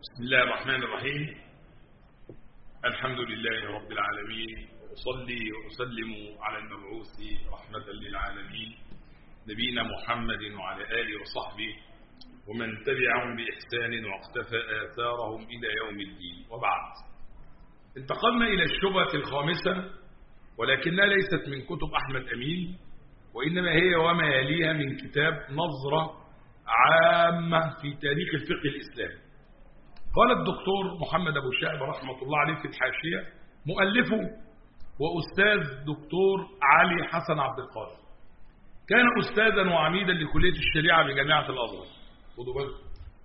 بسم الله الرحمن الرحيم. الحمد لله رب العالمين، وأصلي وأسلم على المبعوث رحمة للعالمين نبينا محمد وعلى آله وصحبه ومن تبعهم بإحسان واقتفى آثارهم إلى يوم الدين، وبعد. انتقلنا إلى الشبهة الخامسة، ولكنها ليست من كتب أحمد أمين، وإنما هي وما يليها من كتاب نظرة عامة في تاريخ الفقه الإسلامي. قال الدكتور محمد أبو شائب رحمة الله عليه في الحاشية، مؤلفه وأستاذ دكتور علي حسن عبد القادر، كان أستاذا وعميدا لكلية الشريعة بجامعة الأزهر. خدوا بالكم.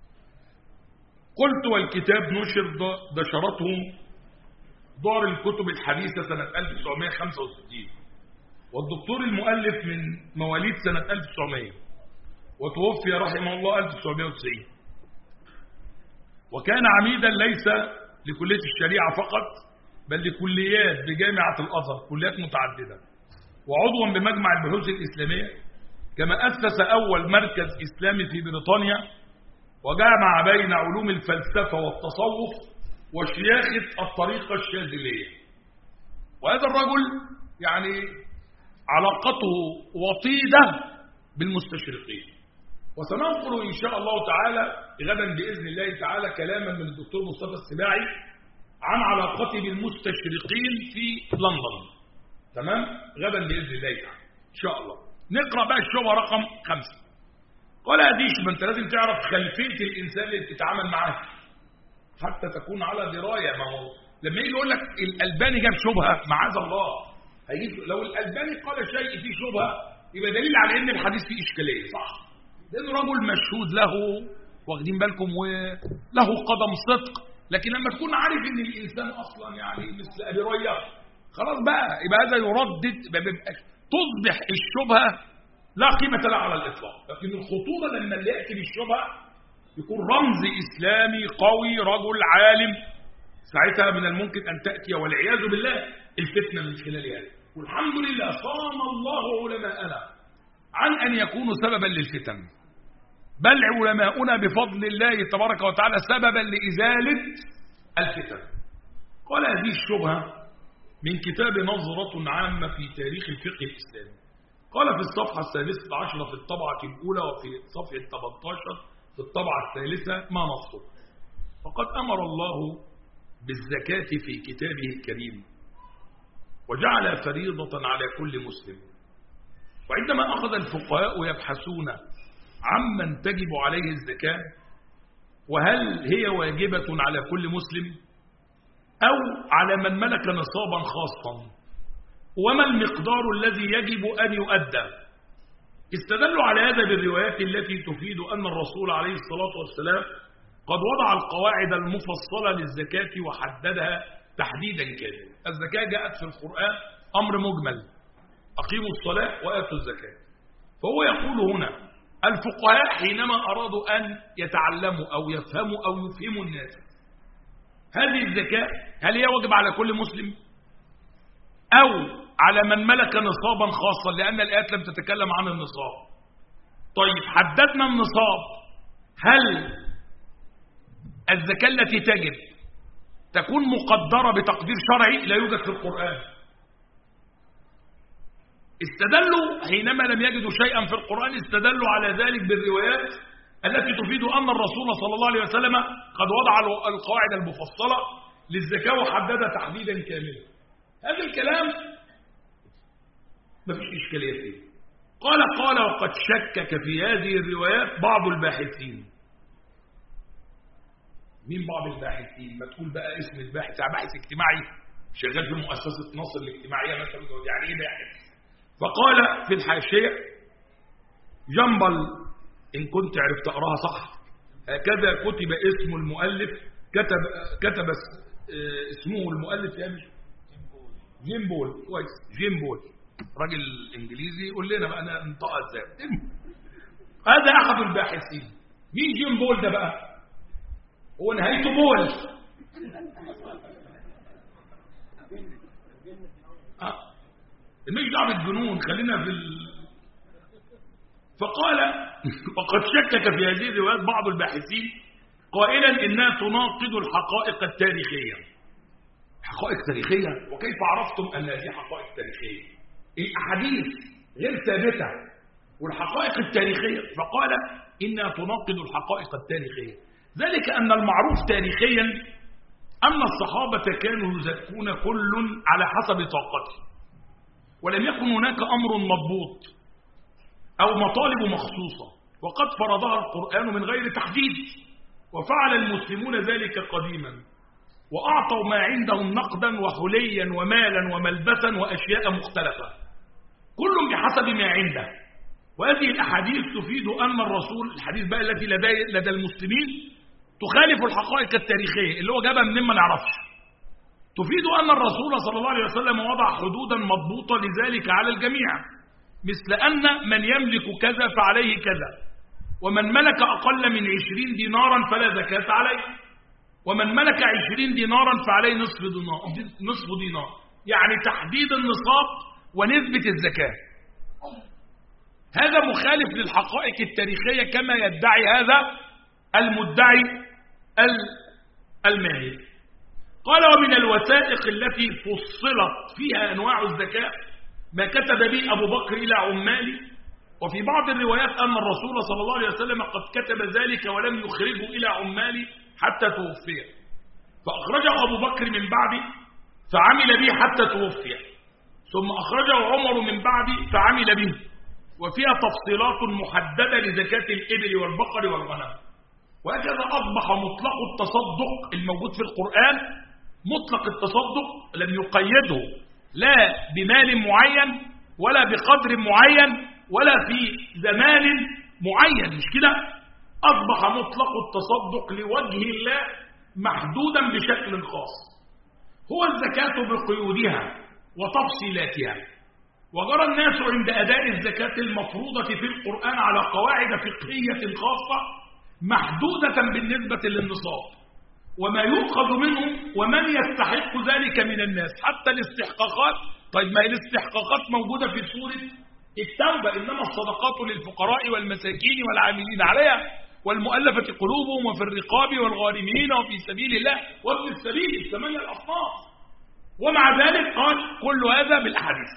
قلت والكتاب نشرته دار الكتب الحديثة سنة 1965، والدكتور المؤلف من مواليد سنة 1900، وتوفي رحمه الله 1990، وكان عميدا ليس لكلية الشريعة فقط بل لكليات بجامعة الأزهر، كليات متعددة، وعضوا بمجمع البحوث الإسلامية، كما أسس أول مركز إسلامي في بريطانيا، وجمع بين علوم الفلسفة والتصوف وشياخة الطريقة الشاذلية. وهذا الرجل يعني علاقته وطيدة بالمستشرقين، وسننقل إن شاء الله تعالى غدا بإذن الله تعالى كلاما من الدكتور مصطفى السباعي عن علاقته بالمستشرقين في لندن. تمام؟ غدا بإذن الله تعالى إن شاء الله. نقرأ بقى الشبهة رقم 5. قال أديش، ما أنت لازم تعرف خلفية الإنسان اللي بتتعامل معاه حتى تكون على دراية. ما هو لما يجي يقول لك الألباني جاب شبهة، معاذ الله، هيجيب لو الألباني قال شيء فيه شبهة يبقى دليل على إن الحديث فيه إشكالية، صح؟ لأنه رجل مشهود له، واخدين بالكم، وله قدم صدق. لكن لما تكون عارف ان الانسان اصلا يعني مثل ابي ريا، خلاص بقى يبقى هذا يردد، تصبح الشبهه لا قيمه لها على الاطلاق. لكن الخطوره لما اللي ياتي بالشبهه يكون رمز اسلامي قوي، رجل عالم، ساعتها من الممكن ان تاتي والعياذ بالله الفتنه من خلال هذا. والحمد لله صان الله علماءنا عن ان يكونوا سببا للفتن، بل علماؤنا بفضل الله تبارك وتعالى سببا لإزالة الفتن. قال هذه الشبهة من كتاب نظرة عامة في تاريخ الفقه الإسلامي. قال في الصفحة 16 في الطبعة الأولى، وفي صفحة 18 في الطبعة الثالثة ما نصه: فقد أمر الله بالزكاة في كتابه الكريم، وجعل فريضة على كل مسلم. وعندما أخذ الفقهاء يبحثون عمن تجب عليه الزكاة، وهل هي واجبة على كل مسلم أو على من ملك نصابا خاصا، وما المقدار الذي يجب أن يؤدى، استدلوا على هذا بالروايات التي تفيد أن الرسول عليه الصلاة والسلام قد وضع القواعد المفصلة للزكاة وحددها تحديدا كاملا. الزكاة جاءت في القرآن أمر مجمل: أقيموا الصلاة وآتوا الزكاة. فهو يقول هنا الفقهاء حينما أرادوا أن يتعلموا أو يفهموا أو يفهموا الناس هذه الزكاة هل هي واجب على كل مسلم أو على من ملك نصابا خاصا، لأن الآيات لم تتكلم عن النصاب. طيب حددنا النصاب، هل الزكاة التي تجب تكون مقدرة بتقدير شرعي لا يوجد في القرآن؟ استدلوا حينما لم يجدوا شيئا في القرآن، استدلوا على ذلك بالروايات التي تفيد أن الرسول صلى الله عليه وسلم قد وضع القواعد المفصلة للزكاة وحددها تحديدا كاملا. هذا الكلام ما فيش إشكالية فيه. قال وقد شكك في هذه الروايات بعض الباحثين. مين بعض الباحثين؟ ما تقول بقى اسم الباحث، باحث اجتماعي شغال في مؤسسة نصر الاجتماعية مثلا، يعني ايه باحث؟ فقال في الحاشية: جنبل، إن كنت عرفت أقراها صح، هكذا كتب اسم المؤلف، كتب اسمه المؤلف يا مش جيم بول. كويس، جيم بول راجل إنجليزي، يقول لنا بقى أنا انطقها ازاي. هذا أحد الباحثين. مين جيم بول ده بقى؟ هو نهايته بول. مش دعوه بالجنون، خلينا في فقال وقد شكك في هذه الروايات بعض الباحثين قائلا إنها تناقض الحقائق التاريخية. حقائق تاريخية؟ وكيف عرفتم أن هذه حقائق تاريخية؟ الأحاديث غير ثابتة والحقائق التاريخية. فقال إنها تناقض الحقائق التاريخية، ذلك أن المعروف تاريخيا أن الصحابة كانوا يزكون كل على حسب طاقته، ولم يكن هناك أمر مضبوط أو مطالب مخصوصة، وقد فرضها القرآن من غير تحديد، وفعل المسلمون ذلك قديما، وأعطوا ما عندهم نقدا وحليا ومالا وملبسا وأشياء مختلفة، كل بحسب ما عنده. وهذه الأحاديث تفيد أن الرسول، الحديث بقى التي لدى المسلمين تخالف الحقائق التاريخية اللي هو جابها منين ما نعرفش، تفيد أن الرسول صلى الله عليه وسلم وضع حدودا مضبوطة لذلك على الجميع، مثل أن من يملك كذا فعليه كذا، ومن ملك أقل من 20 دينارا فلا زكاة عليه، ومن ملك 20 دينارا فعليه نصف دينار، يعني تحديد النصاب ونسبة الزكاة. هذا مخالف للحقائق التاريخية كما يدعي هذا المدعي المالي. قال ومن الوثائق التي فصلت فيها أنواع الزكاة ما كتب به أبو بكر إلى عماله، وفي بعض الروايات أن الرسول صلى الله عليه وسلم قد كتب ذلك ولم يخرجه إلى عماله حتى توفي، فأخرجه أبو بكر من بعده فعمل به حتى توفي، ثم أخرجه عمر من بعده فعمل به، وفيها تفصيلات محددة لزكاة الإبل والبقر والغنم. وهكذا أصبح مطلق التصدق الموجود في القرآن، مطلق التصدق لم يقيده لا بمال معين ولا بقدر معين ولا في زمان معين، مش كده؟ أصبح مطلق التصدق لوجه الله محدودا بشكل خاص، هو الزكاة بقيودها وتفصيلاتها. وجرى الناس عند أداء الزكاة المفروضة في القرآن على قواعد فقهية خاصة محدودة بالنسبة للنصاب وما يؤخذ منه ومن يستحق ذلك من الناس، حتى الاستحقاقات. طيب ما الاستحقاقات موجودة في سورة التوبة، إنما الصدقات للفقراء والمساكين والعاملين عليها والمؤلفة قلوبهم وفي الرقاب والغارمين وفي سبيل الله وابن السبيل، 8 الأصناف. ومع ذلك قال كل هذا بالأحاديث.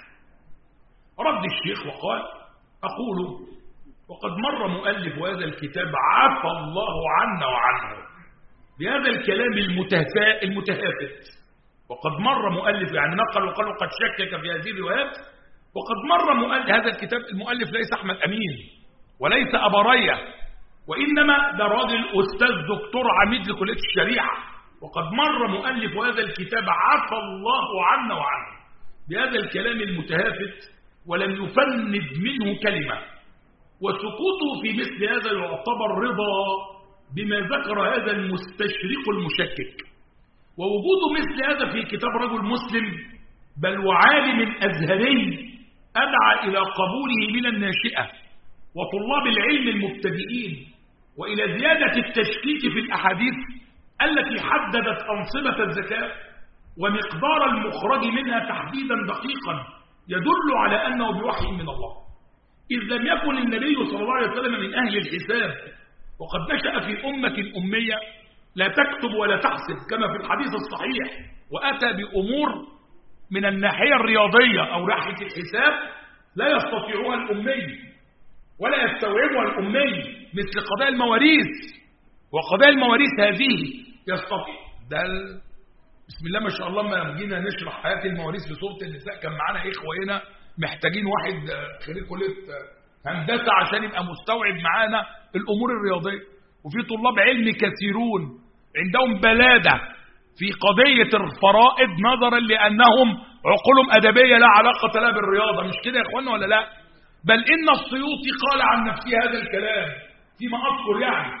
رد الشيخ وقال أقول وقد مر مؤلف هذا الكتاب عفى الله عنا وعنه بهذا الكلام المتهافت، وقد مر مؤلف يعني نقل وقال وقد شكك في هذه الروايات، وقد مر مؤلف هذا الكتاب. المؤلف ليس أحمد أمين وليس أبا رية، وإنما ده راجل أستاذ دكتور عميد لكلية الشريعة. وقد مر مؤلف هذا الكتاب عفى الله عنا وعنه بهذا الكلام المتهافت ولم يفند منه كلمة، وسكوته في مثل هذا يعتبر رضا بما ذكر هذا المستشرق المشكك. ووجود مثل هذا في كتاب رجل مسلم بل وعالم أزهري أدعى إلى قبوله من الناشئة وطلاب العلم المبتدئين، وإلى زيادة التشكيك في الأحاديث التي حددت أنصبة الزكاة ومقدار المخرج منها تحديدا دقيقا يدل على أنه بوحي من الله، إذ لم يكن النبي صلى الله عليه وسلم من أهل الحساب، وقد نشأ في أمة أمية لا تكتب ولا تحسب كما في الحديث الصحيح، وأتى بأمور من الناحية الرياضية أو ناحية الحساب لا يستطيعها الأمي ولا يستوعبها الأمي، مثل قضايا المواريث. وقضايا المواريث هذه يستطيع ده بسم الله ما شاء الله. ما جينا نشرح حياة المواريث في سورة النساء كان معانا إخوة هنا محتاجين واحد خريج كلية هندسة عشان يبقى مستوعب معانا الأمور الرياضية، وفي طلاب علم كثيرون عندهم بلادة في قضية الفرائض نظرا لأنهم عقولهم أدبية لا علاقة لها بالرياضة، مش كده يا إخوانا ولا لا؟ بل إن السيوطي قال عن نفسه هذا الكلام فيما أذكر، يعني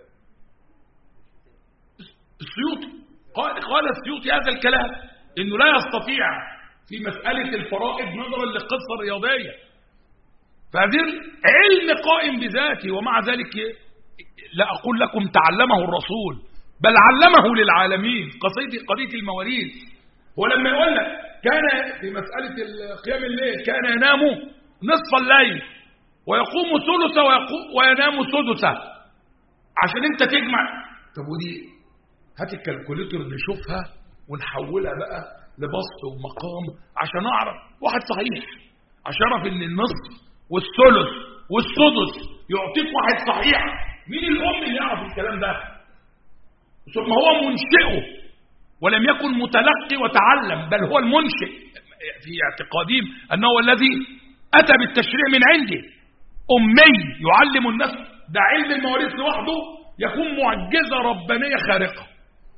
السيوطي قال السيوطي هذا الكلام إنه لا يستطيع في مسألة الفرائض نظرا للقصة الرياضية، فهذا علم قائم بذاته. ومع ذلك لا أقول لكم تعلمه الرسول بل علمه للعالمين قضية المواريث. ولما يقول لك كان في مسألة قيام الليل كان ينام نصف الليل ويقوم ثلثه وينام سدسه، عشان انت طب ودي هات الكالكوليتر نشوفها ونحولها بقى لبسط ومقام عشان اعرف واحد صحيح، عشان اعرف ان النصف والثلث والسدس يعطيك واحد صحيح. مين الام اللي يعرف الكلام ده؟ ثم هو منشئه ولم يكن متلقي وتعلم، بل هو المنشئ في اعتقادهم انه هو الذي اتى بالتشريع من عنده. امي يعلم الناس، ده علم المواريث لوحده يكون معجزه ربانيه خارقه.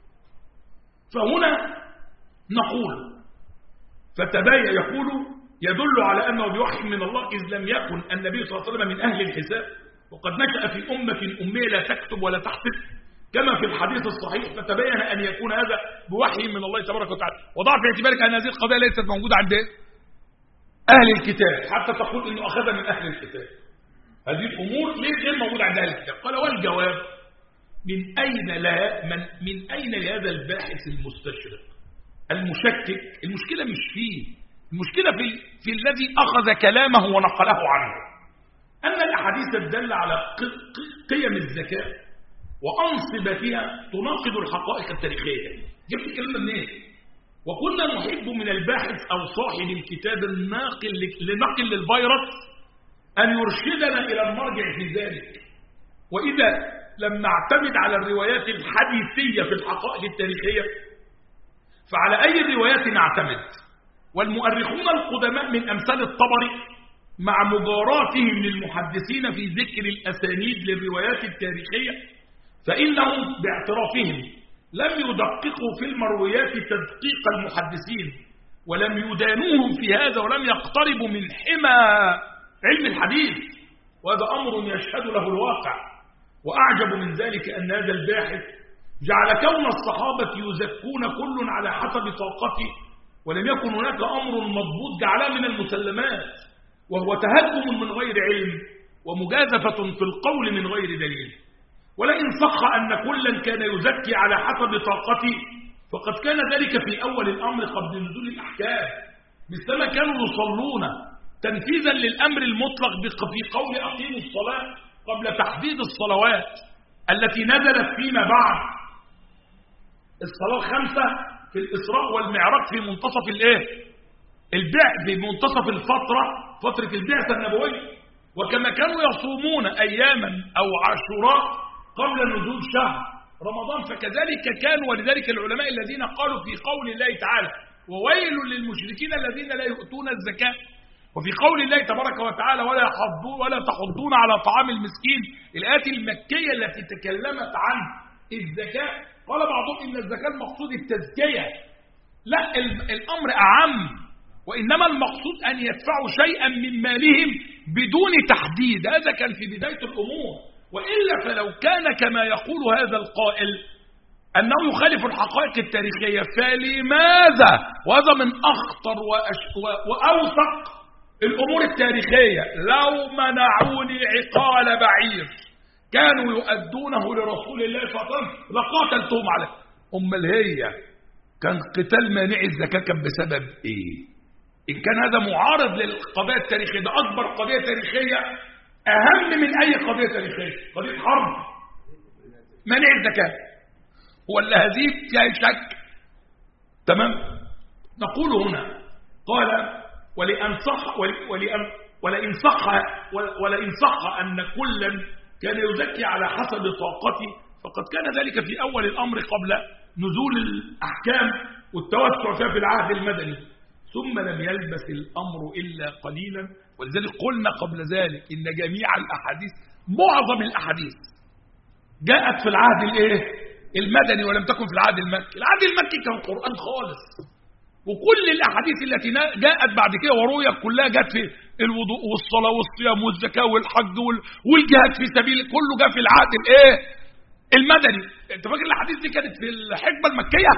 فهنا نقول فتبين يقول يدل على أنه بوحي من الله، إذ لم يكن النبي صلى الله عليه وسلم من أهل الحساب، وقد نشأ في أمة أمية لا تكتب ولا تحسب كما في الحديث الصحيح، فتبين أن يكون هذا بوحي من الله تبارك وتعالى. وضع في اعتبارك أن هذه القضايا ليست موجودة عند أهل الكتاب حتى تقول أنه أخذ من أهل الكتاب. هذه الأمور ليه غير موجودة عند أهل الكتاب؟ قال والجواب من أين لهذا الباحث المستشرق المشكك؟ المشكلة مش فيه، المشكلة في الذي أخذ كلامه ونقله عنه. أن الأحاديث الدالة على قيم الزكاة وأنصبتها تناقض الحقائق التاريخية. جبت الكلام منين؟ وكنا نحب من الباحث أو صاحب الكتاب الناقل لنقل للفيروس أن يرشدنا إلى المرجع في ذلك. وإذا لم نعتمد على الروايات الحديثية في الحقائق التاريخية فعلى أي الروايات نعتمد؟ والمؤرخون القدماء من أمثال الطبري مع مجاراتهم للمحدثين في ذكر الأسانيد للروايات التاريخية فإنهم باعترافهم لم يدققوا في المرويات تدقيق المحدثين، ولم يدانوهم في هذا، ولم يقتربوا من حمى علم الحديث، وهذا أمر يشهد له الواقع. وأعجب من ذلك أن هذا الباحث جعل كون الصحابة يزكون كل على حسب طاقته ولم يكن هناك أمر مضبوط جعلها من المسلمات، وهو تهكم من غير علم ومجازفة في القول من غير دليل. ولئن صح أن كلا كان يزكي على حسب طاقته فقد كان ذلك في أول الأمر قبل نزول الأحكام، مثلما كانوا يصلون تنفيذا للأمر المطلق في قول أقيموا الصلاة قبل تحديد الصلوات التي نزلت فيما بعد. الصلاة الخمسة في الإسراء والمعراج في منتصف في منتصف فترة البعثة النبوية. وكما كانوا يصومون أياما أو عاشوراء قبل نزول شهر رمضان فكذلك كانوا. ولذلك العلماء الذين قالوا في قول الله تعالى وويل للمشركين الذين لا يؤتون الزكاة، وفي قول الله تبارك وتعالى ولا تحضون على طعام المسكين، الآيات المكية التي تكلمت عن الزكاة، قال بعضهم إن الزكاة المقصود التزكية. لا، الأمر أعم، وإنما المقصود أن يدفعوا شيئا من مالهم بدون تحديد. هذا كان في بداية الأمور، وإلا فلو كان كما يقول هذا القائل أنه يخالف الحقائق التاريخية فلماذا؟ وهذا من أخطر وأوثق الأمور التاريخية. لو منعوني عقال بعير كانوا يؤدونه لرسول الله صلى الله عليه وسلم لقاتلتهم عليه. أمال هي كان قتال مانع الزكاة كان بسبب إيه؟ إن كان هذا معارض للقضايا التاريخية، ده أكبر قضية تاريخية أهم من أي قضية تاريخية، قضية حرب مانع الزكاة، ولا هذه فيها شك؟ تمام. نقول هنا قال ولئن صح أن كلا كان يزكي على حسب طاقته فقد كان ذلك في أول الأمر قبل نزول الأحكام والتوسع فيها في العهد المدني، ثم لم يلبث الأمر إلا قليلا. ولذلك قلنا قبل ذلك إن جميع الأحاديث، معظم الأحاديث جاءت في العهد المدني ولم تكن في العهد المكي. العهد المكي كان قرآن خالص، وكل الأحاديث التي جاءت بعد كده ورويت كلها جاءت في الوضوء والصلاة والصيام والزكاة والحج والجهاد في سبيل، كله جاء في العهد المدني. انت فاكر الأحاديث دي كانت في الحقبة المكية؟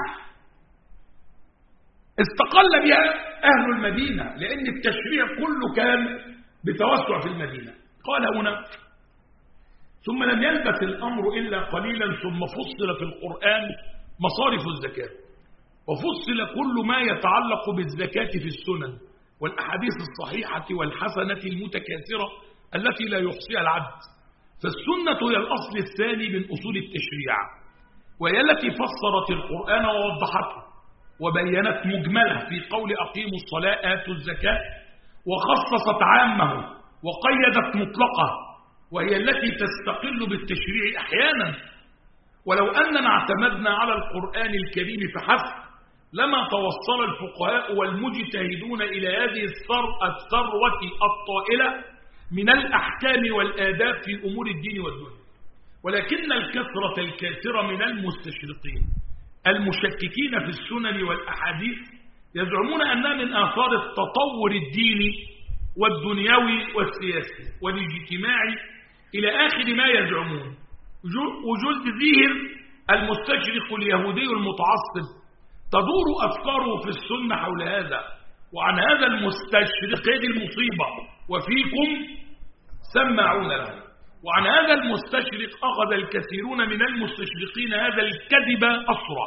استقل بها أهل المدينة لأن التشريع كله كان بتوسع في المدينة. قال هنا ثم لم يلبث الأمر إلا قليلا ثم فصل في القرآن مصارف الزكاة، وفصل كل ما يتعلق بالزكاة في السنن والأحاديث الصحيحة والحسنة المتكاثرة التي لا يحصيها العد. فالسنة هي الأصل الثاني من أصول التشريع، وهي التي فسرت القرآن ووضحته وبينت مجمله في قول أقيموا الصلاة آتوا الزكاة، وخصصت عامه وقيدت مطلقه، وهي التي تستقل بالتشريع أحيانا. ولو أننا اعتمدنا على القرآن الكريم فحسب لما توصل الفقهاء والمجتهدون إلى هذه الثروة الطائلة من الأحكام والآداب في أمور الدين والدنيا. ولكن الكثرة الكاثرة من المستشرقين المشككين في السنن والأحاديث يزعمون أنها من آثار التطور الديني والدنيوي والسياسي والاجتماعي إلى آخر ما يزعمون. وجزء ذهن المستشرق اليهودي المتعصب تدور أفكاره في السنة حول هذا. وعن هذا المستشرق هذه المصيبة وفيكم سماعون له. وعن هذا المستشرق أخذ الكثيرون من المستشرقين هذا الكذب أصرح.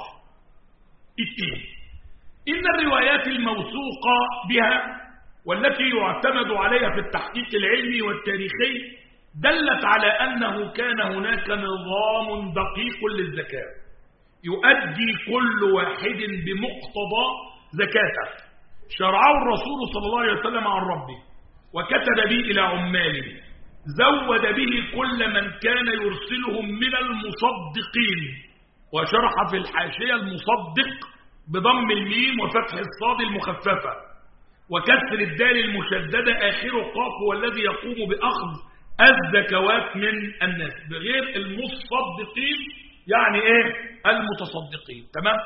إن الروايات الموثوقة بها والتي يعتمد عليها في التحقيق العلمي والتاريخي دلت على أنه كان هناك نظام دقيق للزكاة يؤدي كل واحد بمقتضى زكاته شرعه الرسول صلى الله عليه وسلم عن ربه، وكتب به إلى عماله، زود به كل من كان يرسلهم من المصدقين. وشرح في الحاشية المصدق بضم الميم وفتح الصاد المخففة وكسر الدال المشددة آخر قاف، والذي يقوم بأخذ الزكوات من الناس، بغير المصدقين يعني ايه؟ المتصدقين. تمام؟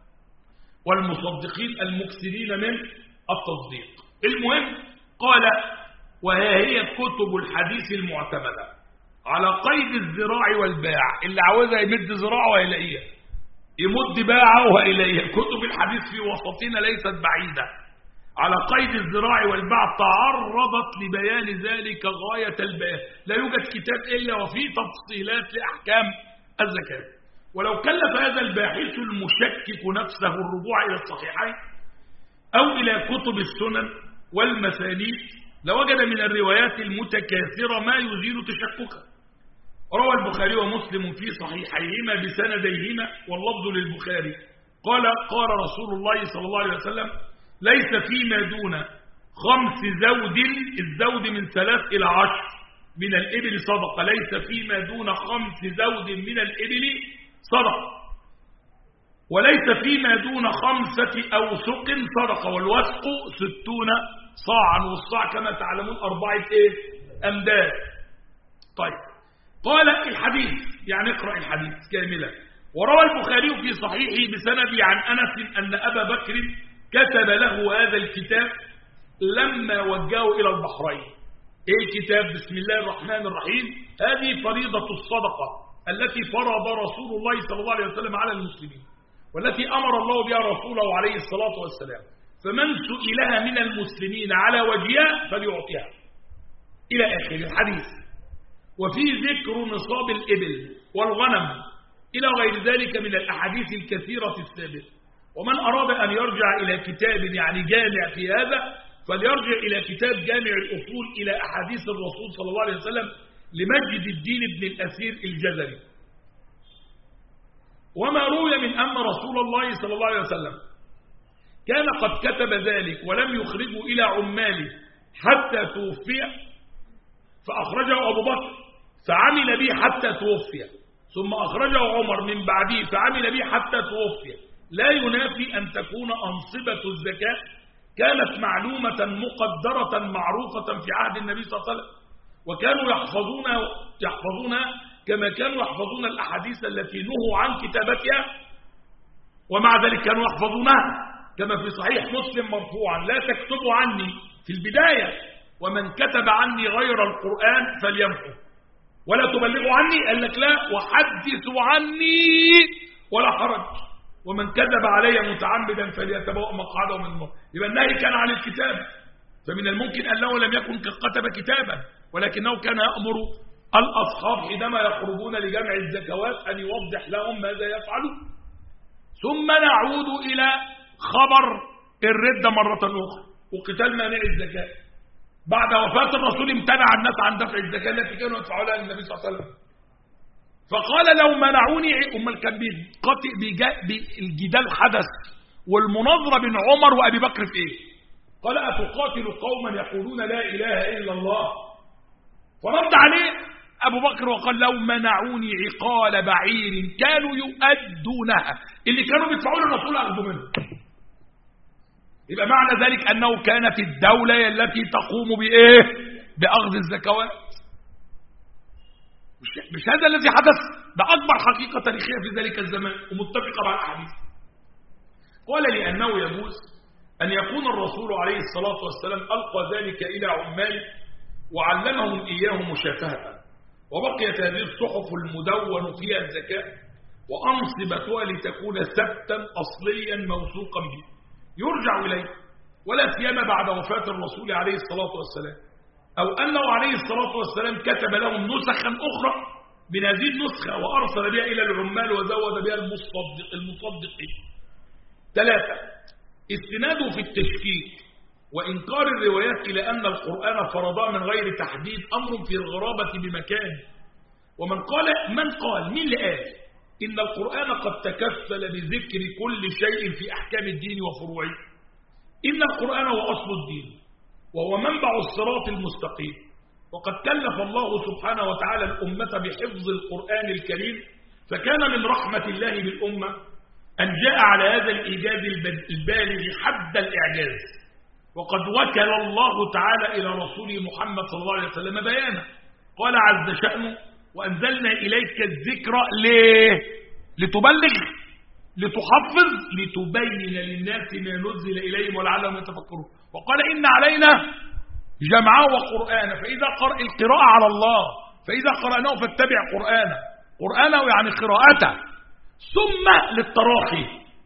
والمصدقين المكثرين من التصديق. المهم قال: وها هي كتب الحديث المعتمدة على قيد الذراع والباع. اللي عاوزها يمد ذراعه هيلاقيها، يمد باعه هيلاقيها. كتب الحديث في وسطنا ليست بعيدة. على قيد الذراع والباع تعرضت لبيان ذلك غاية البيان. لا يوجد كتاب إلا وفيه تفصيلات لأحكام الزكاة. ولو كلف هذا الباحث المشكك نفسه الرجوع إلى الصحيحين أو إلى كتب السنن والمسانيد لوجد من الروايات المتكاثرة ما يزيل تشككه. روى البخاري ومسلم في صحيحيهما بسنديهما واللفظ للبخاري قال رسول الله صلى الله عليه وسلم: ليس فيما دون 5 زود، الزود من 3 إلى 10 من الإبل صدقة، ليس فيما دون 5 زود من الإبل صدقة، وليس فيما دون 5 أوسق صدقة، والوسق 60 صاعا، والصاع كما تعلمون 4 أمداد. طيب، قال الحديث يعني اقرأ الحديث كاملا. وروى البخاري في صحيحه بسند عن أنس أن أبا بكر كتب له هذا الكتاب لما وجهه إلى البحرين. إيه الكتاب؟ بسم الله الرحمن الرحيم. هذه فريضة الصدقة التي فرض رسول الله صلى الله عليه وسلم على المسلمين، والتي أمر الله بها رسوله عليه الصلاة والسلام، فمن سئلها من المسلمين على وجهها فليعطيها إلى آخر الحديث. وفي ذكر نصاب الإبل والغنم إلى غير ذلك من الأحاديث الكثيرة الثابتة. ومن أراد أن يرجع إلى كتاب يعني جامع في هذا فليرجع إلى كتاب جامع الأصول إلى أحاديث الرسول صلى الله عليه وسلم لمجد الدين بن الأثير الجزري. وما روي من أن رسول الله صلى الله عليه وسلم كان قد كتب ذلك ولم يخرجه إلى عماله حتى توفي، فأخرجه أبو بكر فعمل به حتى توفي، ثم أخرجه عمر من بعده فعمل به حتى توفي، لا ينافي أن تكون أنصبة الزكاة كانت معلومة مقدرة معروفة في عهد النبي صلى الله عليه وسلم، وكانوا يحفظونها كما كانوا يحفظون الأحاديث التي نهوا عن كتابتها، ومع ذلك كانوا يحفظونها كما في صحيح مسلم مرفوعا: لا تكتبوا عني في البداية، ومن كتب عني غير القرآن فليمحو، ولا تبلغوا عني، قال لك لا، وحدثوا عني ولا حرج، ومن كذب علي متعمدا فليتبوأ مقعده من النار. يبقى النهي كان عن الكتاب، فمن الممكن أنه لم يكن قد كتب كتابا، ولكنه كان يأمر الأصحاب حينما يخرجون لجمع الزكوات أن يوضح لهم ماذا يفعلون. ثم نعود إلى خبر الردة مرة أخرى وقتال مانع الزكاة. بعد وفاة الرسول امتنع الناس عن دفع الزكاة التي كانوا يدفعونها للنبي صلى الله عليه وسلم، فقال لو منعوني، أمال كان الجدال حدث والمناظرة بين عمر وأبي بكر في إيه؟ قال أتقاتل قوما يقولون لا إله إلا الله؟ فرد عليه أبو بكر وقال لو منعوني عقال بعير كانوا يؤدونها، اللي كانوا بيدفعوا للرسول أخذوا منه. يبقى معنى ذلك أنه كانت الدولة التي تقوم بإيه؟ بأخذ الزكوات. مش هذا الذي حدث؟ ده أكبر حقيقة تاريخية في ذلك الزمان ومتفقة مع الأحاديث. قال لأنه يجوز أن يكون الرسول عليه الصلاة والسلام ألقى ذلك إلى عماله وعلمهم إياه مشافهة، وبقيت هذه الصحف المدون فيها الزكاة وأنصبتها لتكون ثبتا أصليا موثوقا به يرجع إليه، ولا سيما بعد وفاة الرسول عليه الصلاة والسلام، أو أنه عليه الصلاة والسلام كتب لهم نسخا أخرى من هذه النسخة وأرسل بها إلى العمال وزود بها المصدقين. 3. استناده في التشكيك وإنكار الروايات إلى أن القرآن فرضا من غير تحديد أمر في الغرابة بمكان. ومن قال مين اللي قال إن القرآن قد تكفل بذكر كل شيء في أحكام الدين وفروعه؟ إن القرآن هو أصل الدين وهو منبع الصراط المستقيم، وقد كلف الله سبحانه وتعالى الأمة بحفظ القرآن الكريم، فكان من رحمة الله بالأمة أن جاء على هذا الإيجاز البالغ حد الإعجاز. وقد وكل الله تعالى إلى رسوله محمد صلى الله عليه وسلم بيانا، قال عز شأنه وأنزلنا إليك الذكر ليه؟ لتبلغ، لتحفظ، لتبين للناس ما نزل إليهم ولعلهم يتفكرون. وقال إن علينا جمعه وقرآنه، فإذا القراءة على الله، فإذا قرأناه فاتبع قرآنه يعني قراءته. ثم للتراخي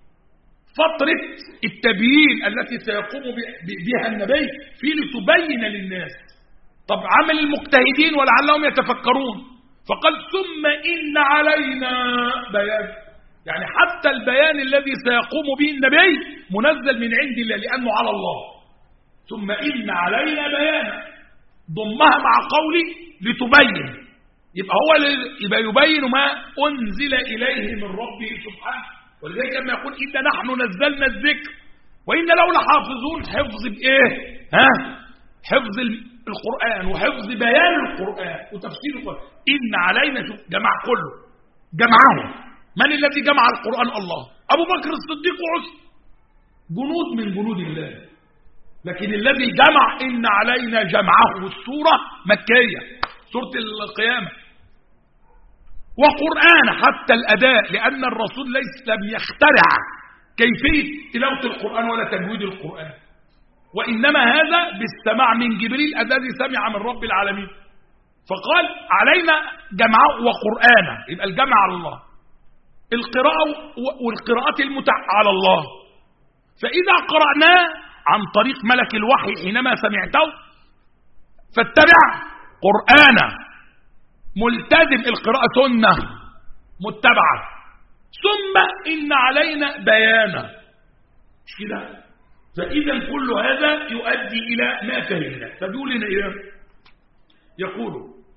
فترة التبيين التي سيقوم بها النبي في لتبين للناس. طب عمل المجتهدين ولعلهم يتفكرون، فقال ثم إن علينا بيان، يعني حتى البيان الذي سيقوم به النبي منزل من عند الله لأنه على الله. ثم إن علينا بيانا ضمها مع قولي لتبين، يبقى هو يبقى يبين ما أنزل إليه من ربه سبحانه. ولذلك لما يقول إن نحن نزلنا الذكر وإن له لحافظون، حفظ بإيه؟ حفظ القرآن وحفظ بيان القرآن وتفسير القرآن. إن علينا، شوف جمع كله، جمعه. من الذي جمع القرآن؟ الله. أبو بكر الصديق وعثمان، جنود من جنود الله. لكن الذي جمع إن علينا جمعه، السورة مكية، سورة القيامة، وقرآن حتى الأداء، لأن الرسول لم يخترع كيفية تلاوة القرآن ولا تجويد القرآن، وإنما هذا بالسماع من جبريل الذي سمع من رب العالمين. فقال علينا جمعه وقرآنه، يبقى الجمع على الله، القراءة والقراءات على الله. فإذا قرأناه عن طريق ملك الوحي حينما سمعته فاتبع قرآنه، ملتزم، القراءة سنة متبعة. ثم إن علينا بيانا، مش كده؟ فإذا كل هذا يؤدي إلى ما فهمنا. فبيقول لنا إيه؟ يقول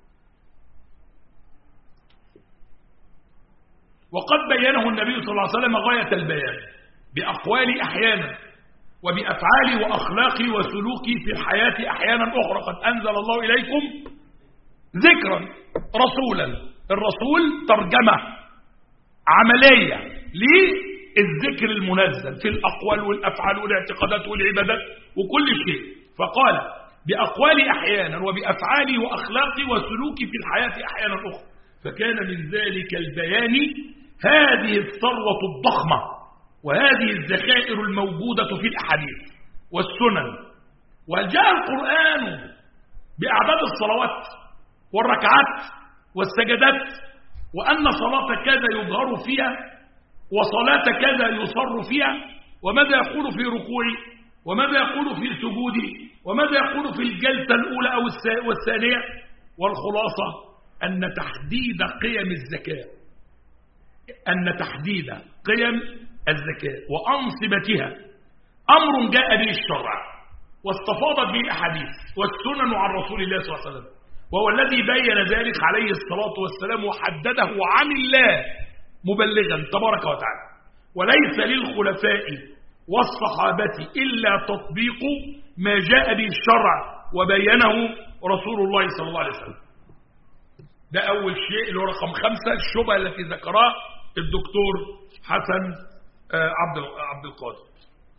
وقد بينه النبي صلى الله عليه وسلم غاية البيان بأقوال أحيانا وبأفعال وأخلاق وسلوك في الحياة أحيانا أخرى. قد أنزل الله إليكم ذكرا رسولا، الرسول ترجمة عملية للذكر المنزل في الأقوال والأفعال والاعتقادات والعبادات وكل شيء. فقال بأقوال أحيانا وبأفعال وأخلاق وسلوك في الحياة أحيانا أخرى. فكان من ذلك البيان هذه الثروة الضخمة وهذه الذخائر الموجودة في الأحاديث والسنن. وجاء القرآن بأعداد الصلوات والركعات والسجدات، وأن صلاة كذا يظهر فيها وصلاة كذا يصر فيها، وماذا يقول في ركوعه وماذا يقول في سجوده وماذا يقول في الجلسة الأولى أو والثانية. والخلاصة أن تحديد قيم الزكاة، أن تحديد قيم الزكاة وأنصبتها أمر جاء به الشرع واستفاضت به الأحاديث والسنن عن رسول الله صلى الله عليه وسلم. وهو الذي بين ذلك عليه الصلاة والسلام وحدده عن الله مبلغا تبارك وتعالى. وليس للخلفاء والصحابة إلا تطبيق ما جاء به الشرع وبينه رسول الله صلى الله عليه وسلم. ده أول شيء اللي هو رقم 5، الشبهة التي ذكرها الدكتور حسن عبد القادر.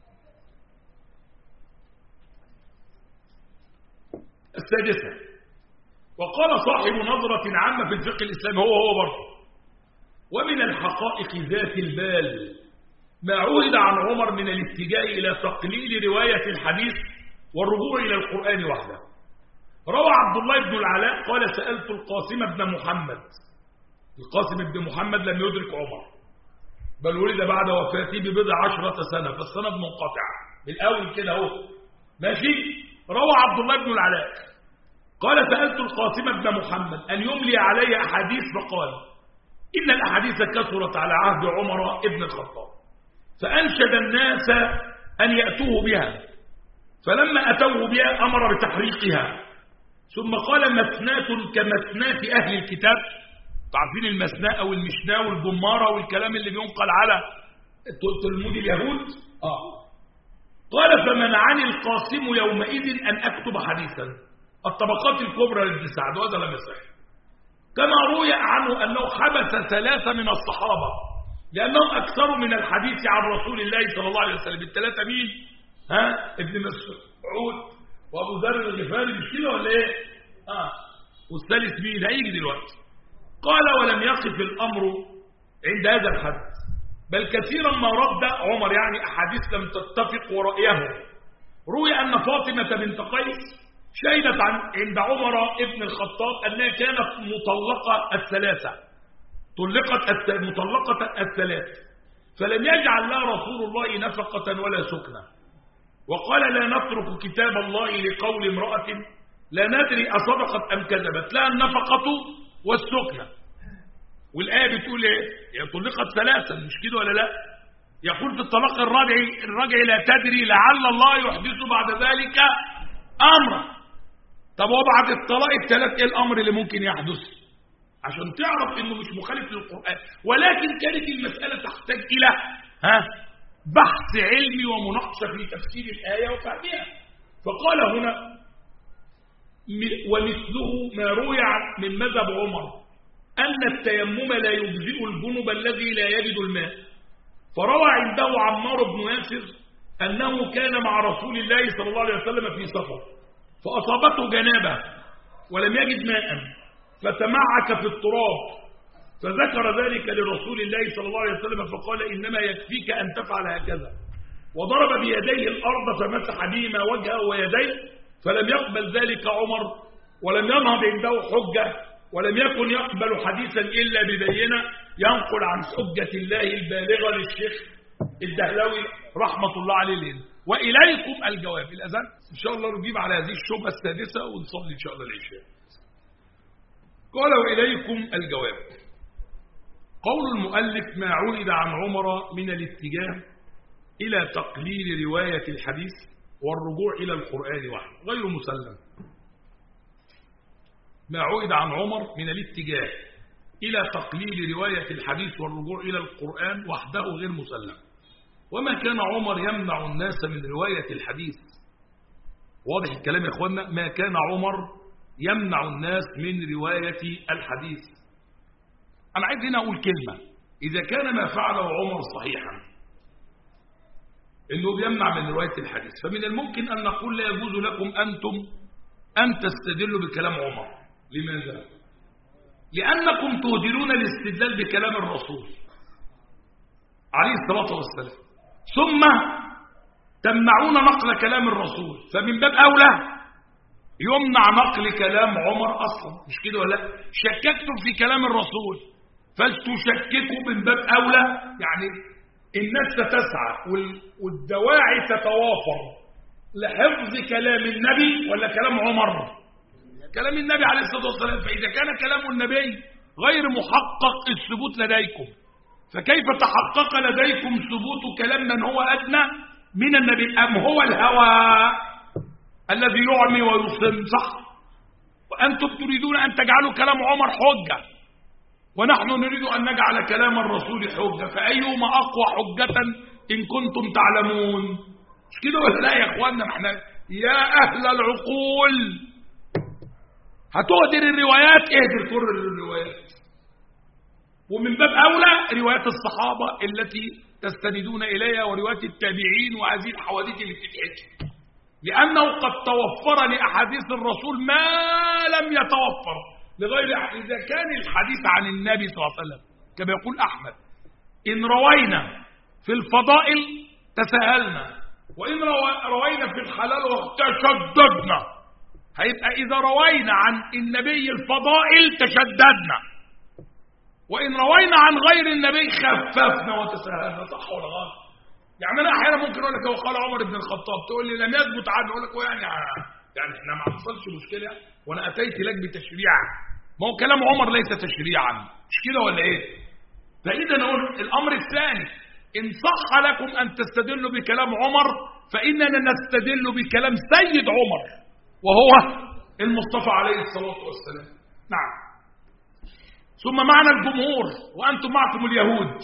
السادسة، وقال صاحب نظرة عامة في الفقه الإسلامي هو برضه: ومن الحقائق ذات البال ما عهد عن عمر من الاتجاه إلى تقليل رواية الحديث والرجوع إلى القرآن وحده. روى عبد الله بن العلاء قال: سألت القاسم بن محمد. القاسم بن محمد لم يدرك عمر، بل ولد بعد وفاته ببضع 10 سنة، فالسند منقطع بالأول كده اهو ماشي. روى عبد الله بن العلاء قال: سألت القاسم بن محمد أن يملي علي أحاديث، فقال: إن الأحاديث كثرت على عهد عمر ابن الخطاب، فأنشد الناس أن يأتوه بها، فلما أتوه بها أمر بتحريقها، ثم قال: مسناة كمسناة أهل الكتاب. تعرفين المسناة أو المشناة والجمارة والكلام اللي بينقل على تلمود اليهود؟ قال: فمنعني القاسم يومئذ أن أكتب حديثا. الطبقات الكبرى لابن سعد، وهذا لم يصح. كما روي عنه أنه حبس 3 من الصحابة لأنهم أكثروا من الحديث عن رسول الله صلى الله عليه وسلم. ال3 مين؟ ابن مسعود وأبو ذر الغفاري، مش كده ولا إيه؟ والثالث مين؟ هيجي دلوقتي. قال: ولم يقف الأمر عند هذا الحد، بل كثيرا ما رد عمر يعني أحاديث لم تتفق ورأيه. روي أن فاطمة بنت قيس شهدت عند عمر ابن الخطاب أنها كانت مطلقة الثلاثة، مطلقة الثلاث، فلم يجعل لها رسول الله نفقة ولا سكنة. وقال: لا نترك كتاب الله لقول امرأة لا ندري أصدقت أم كذبت، لا النفقة والسكنة. والآية بتقول إيه؟ هي طلقت 3، مش كده ولا لا؟ يقول في الطلاق الرجعي لا تدري لعل الله يحدث بعد ذلك أمرا. طب وبعد الطلاق ال3 ايه الأمر اللي ممكن يحدث؟ عشان تعرف إنه مش مخالف للقرآن، ولكن كانت المسألة تحتاج إلى بحث علمي ومناقشة في تفسير الآية وفهمها. فقال هنا: ومثله ما روي من مذهب عمر أن التيمم لا يجزئ الجنب الذي لا يجد الماء، فروى عنده عمار بن ياسر أنه كان مع رسول الله صلى الله عليه وسلم في سفر، فأصابته جنابة ولم يجد ماء، فتمعك في التراب، فذكر ذلك لرسول الله صلى الله عليه وسلم، فقال: إنما يكفيك أن تفعل هكذا، وضرب بيديه الأرض فمسح بهما وجهه ويديه، فلم يقبل ذلك عمر، ولم ينهض عنده حجة، ولم يكن يقبل حديثا إلا ببينة ينقل عن حجة الله البالغة للشيخ الدهلوي رحمة الله عليه لنا. وإليكم الجواب. الأذان إن شاء الله نجيب على هذه الشبهة السادسة ونصلي إن شاء الله العشاء. قال: وإليكم الجواب. قول المؤلف: ما عهد عن عمر من الاتجاه إلى تقليل رواية الحديث والرجوع إلى القرآن وحده غير مسلم. ما عهد عن عمر من الاتجاه إلى تقليل رواية الحديث والرجوع إلى القرآن وحده غير مسلم. وما كان عمر يمنع الناس من رواية الحديث. واضح الكلام يا إخواننا؟ ما كان عمر يمنع الناس من رواية الحديث. أنا عايز هنا أقول كلمة: إذا كان ما فعله عمر صحيحا إنه بيمنع من رواية الحديث، فمن الممكن أن نقول لا يجوز لكم أنتم أن تستدلوا بكلام عمر. لماذا؟ لأنكم تهدرون الاستدلال بكلام الرسول عليه الصلاة والسلام، ثم تمنعون نقل كلام الرسول، فمن باب أولى يمنع نقل كلام عمر أصلا، مش كده ولا؟ شككتم في كلام الرسول فلتشككوا من باب أولى. يعني الناس تتسعى والدواعي تتوافر لحفظ كلام النبي ولا كلام عمر؟ كلام النبي عليه الصلاة والسلام. فإذا كان كلام النبي غير محقق الثبوت لديكم، فكيف تحقق لديكم ثبوت كلام من هو أدنى من النبي؟ أم هو الهوى الذي يعمي ويصم؟ صح؟ أنتم تريدون أن تجعلوا كلام عمر حجة، ونحن نريد أن نجعل كلام الرسول حجة، فأيهما أقوى حجة إن كنتم تعلمون؟ مش كده ولا لا يا إخواننا؟ احنا يا أهل العقول هتهدر الروايات، اهدر كل الروايات، ومن باب أولى روايات الصحابة التي تستندون إليها وروايات التابعين وهذه الحوادث اللي بتتحكي، لأنه قد توفر لأحاديث الرسول ما لم يتوفر لغير. إذا كان الحديث عن النبي صلى الله عليه وسلم كما يقول أحمد إن روينا في الفضائل تساهلنا، وإن روينا في الحلال تشددنا، هيبقى إذا روينا عن النبي الفضائل تشددنا، وإن روينا عن غير النبي خففنا وتساهلنا. صح ولا غلط؟ يعني أنا أحيانا ممكن أقول لك هو قال عمر بن الخطاب، تقول لي لم يثبت عنه، أقول لك يعني إحنا ما حصلش مشكلة وأنا أتيت لك بتشريع، ما هو كلام عمر ليس تشريعا، مش كده ولا إيه؟ فإذا نقول الأمر الثاني، إن صح لكم أن تستدلوا بكلام عمر فإننا نستدل بكلام سيد عمر وهو المصطفى عليه الصلاة والسلام. نعم. ثم معنا الجمهور وأنتم معكم اليهود.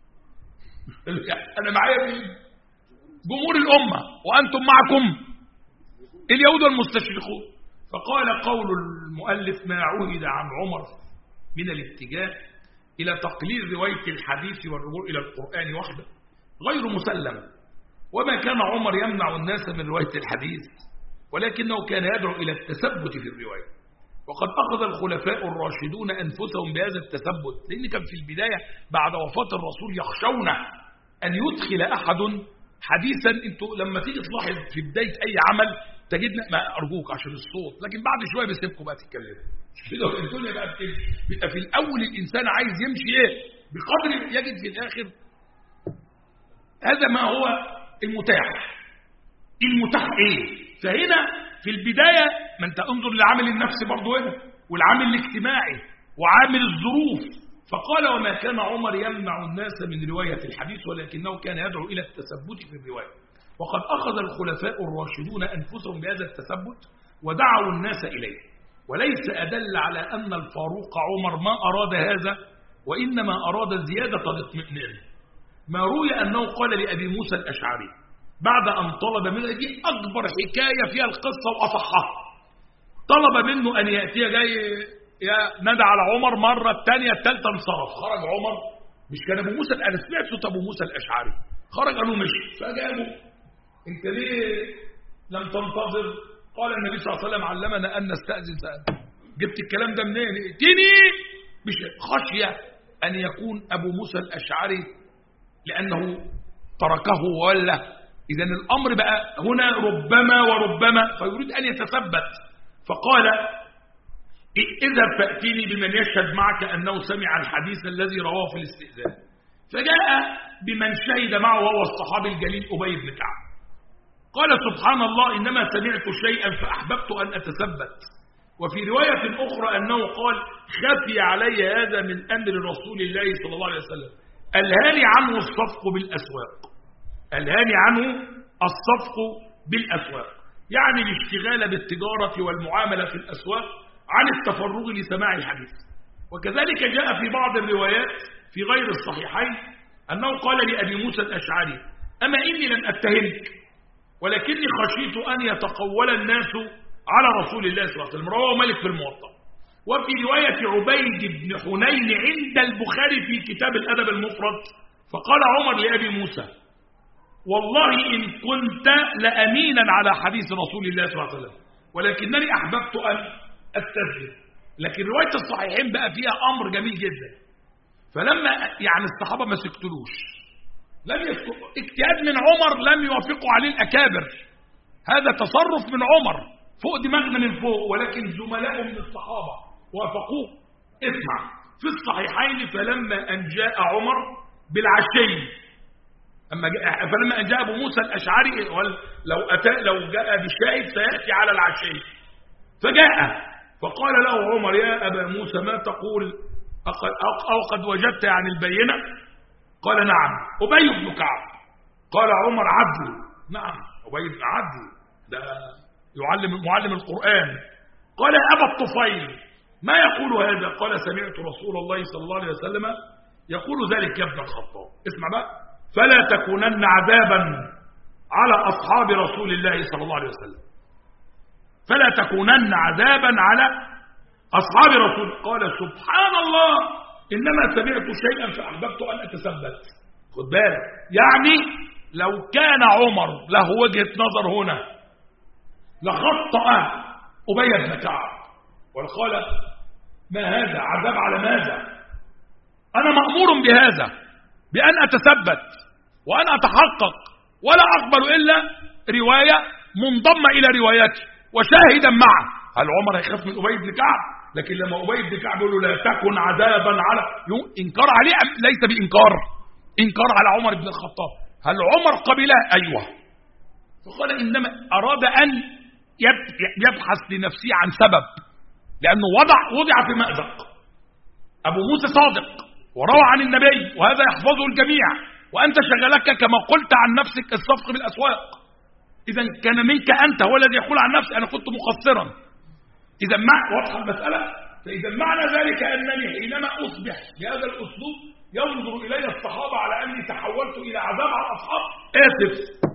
أنا معايا مين؟ جمهور الأمة وأنتم معكم اليهود والمستشرقون. فقال قول المؤلف ما عهد عن عمر من الاتجاه إلى تقليل رواية الحديث والرجوع إلى القرآن وحده غير مسلم، وما كان عمر يمنع الناس من رواية الحديث، ولكنه كان يدعو إلى التثبت في الرواية، وقد أخذ الخلفاء الراشدون أنفسهم بهذا التثبت، لأن كان في البداية بعد وفاة الرسول يخشون أن يدخل أحد حديثا. أنتوا لما تيجي تلاحظ في بداية أي عمل تجدنا، ما أرجوك عشان الصوت، لكن بعد شوية بيسيبكم بقى تتكلموا كده. الدنيا بقى بيبقى في الأول الإنسان عايز يمشي إيه بقدر، يجد في الآخر هذا ما هو المتاح. إيه؟ فهنا في البداية ما أنت انظر لعامل النفس برضو هنا، والعامل الاجتماعي وعامل الظروف. فقال وما كان عمر يمنع الناس من رواية الحديث، ولكنه كان يدعو إلى التثبت في الرواية، وقد أخذ الخلفاء الراشدون أنفسهم بهذا التثبت ودعوا الناس إليه. وليس أدل على أن الفاروق عمر ما أراد هذا، وإنما أراد زيادة الاطمئنان. ما روي أنه قال لأبي موسى الأشعري بعد أن طلب منه، دي أكبر حكاية فيها القصة وأصحها، طلب منه أن يأتي جاي ندى على عمر مرة الثانية الثالثة انصرف، خرج عمر. مش كان أبو موسى، أنا سمعت صوت أبو موسى الأشعري، خرج قالوا مشي، فجابوا أنت ليه لم تنتظر؟ قال النبي صلى الله عليه وسلم علمنا أن نستأذن سأل. جبت الكلام ده منين؟ ائتني مش خشية أن يكون أبو موسى الأشعري لأنه تركه ولا. إذا الأمر بقى هنا ربما وربما، فيريد أن يتثبت. فقال اذهب فأتيني بمن يشهد معك أنه سمع الحديث الذي رواه في الاستئذان. فجاء بمن شهد معه وهو الصحابي الجليل أبي بن كعب. قال سبحان الله إنما سمعت شيئا فأحببت أن أتثبت. وفي رواية أخرى أنه قال خفي علي هذا من أمر رسول الله صلى الله عليه وسلم ألهاني عنه الصفق بالأسواق. ألهاني عنه الصفق بالأسواق يعني الاشتغال بالتجارة والمعاملة في الأسواق عن التفرغ لسماع الحديث. وكذلك جاء في بعض الروايات في غير الصحيحين أنه قال لأبي موسى الأشعري أما إني لم أتهمك ولكني خشيت أن يتقول الناس على رسول الله صلى الله عليه وسلم. رواه مالك في الموطأ. وفي رواية عبيد بن حنين عند البخاري في كتاب الأدب المفرد فقال عمر لأبي موسى والله إن كنت لأمينا على حديث رسول الله صلى الله عليه وسلم ولكنني أحببت أن أستثبت. لكن رواية الصحيحين بقى فيها أمر جميل جدا. فلما يعني الصحابة ما سكتلوش، لم يسكت، اجتهاد من عمر لم يوافقوا عليه الأكابر، هذا تصرف من عمر فوق دماغنا من فوق، ولكن زملائه من الصحابة وافقوه. اسمع في الصحيحين فلما أن جاء عمر بالعشي، فلما أن جاء أبو موسى الأشعري لو جاء بشاهد سيأتي على العشي، فجاء فقال له عمر يا أبا موسى ما تقول أو قد وجدت عن البينة؟ قال نعم. أبي بن كعب قال عمر عدل. نعم أبي بن عدل ده معلم القرآن. قال يا أبا الطفيل ما يقول هذا؟ قال سمعت رسول الله صلى الله عليه وسلم يقول ذلك يا ابن الخطاب. اسمع بقى، فلا تكونن عذابا على أصحاب رسول الله صلى الله عليه وسلم، فلا تكونن عذابا على أصحاب رسول. قال سبحان الله إنما سمعت شيئا فأحببت أن أتثبت. خد بالك، يعني لو كان عمر له وجهة نظر هنا لخطأ أبي بن كعب وقال ما هذا؟ عذاب على ماذا؟ أنا مأمور بهذا، بأن أتثبت وأن أتحقق، ولا أقبل إلا رواية منضمة إلى روايتي وشاهدا معه. هل عمر هيخاف من أبي بن كعب؟ لكن لما أبي بن كعب يقول له لا تكن عذابا على إنكار عليه، ليس بإنكار، إنكار على عمر بن الخطاب. هل عمر قبلها؟ أيوه. فقال إنما أراد أن يبحث لنفسه عن سبب، لأنه وضع في مأزق. أبو موسى صادق وروى عن النبي وهذا يحفظه الجميع، وأنت شغلك كما قلت عن نفسك الصفق بالأسواق. إذا كان منك أنت هو الذي يقول عن نفسي أنا كنت مقصرا. إذا واضح المسألة. فإذا معنى ذلك أنني حينما أصبح بهذا الأسلوب ينظر إلي الصحابة على أني تحولت إلى عذاب على الأصحاب، آسف،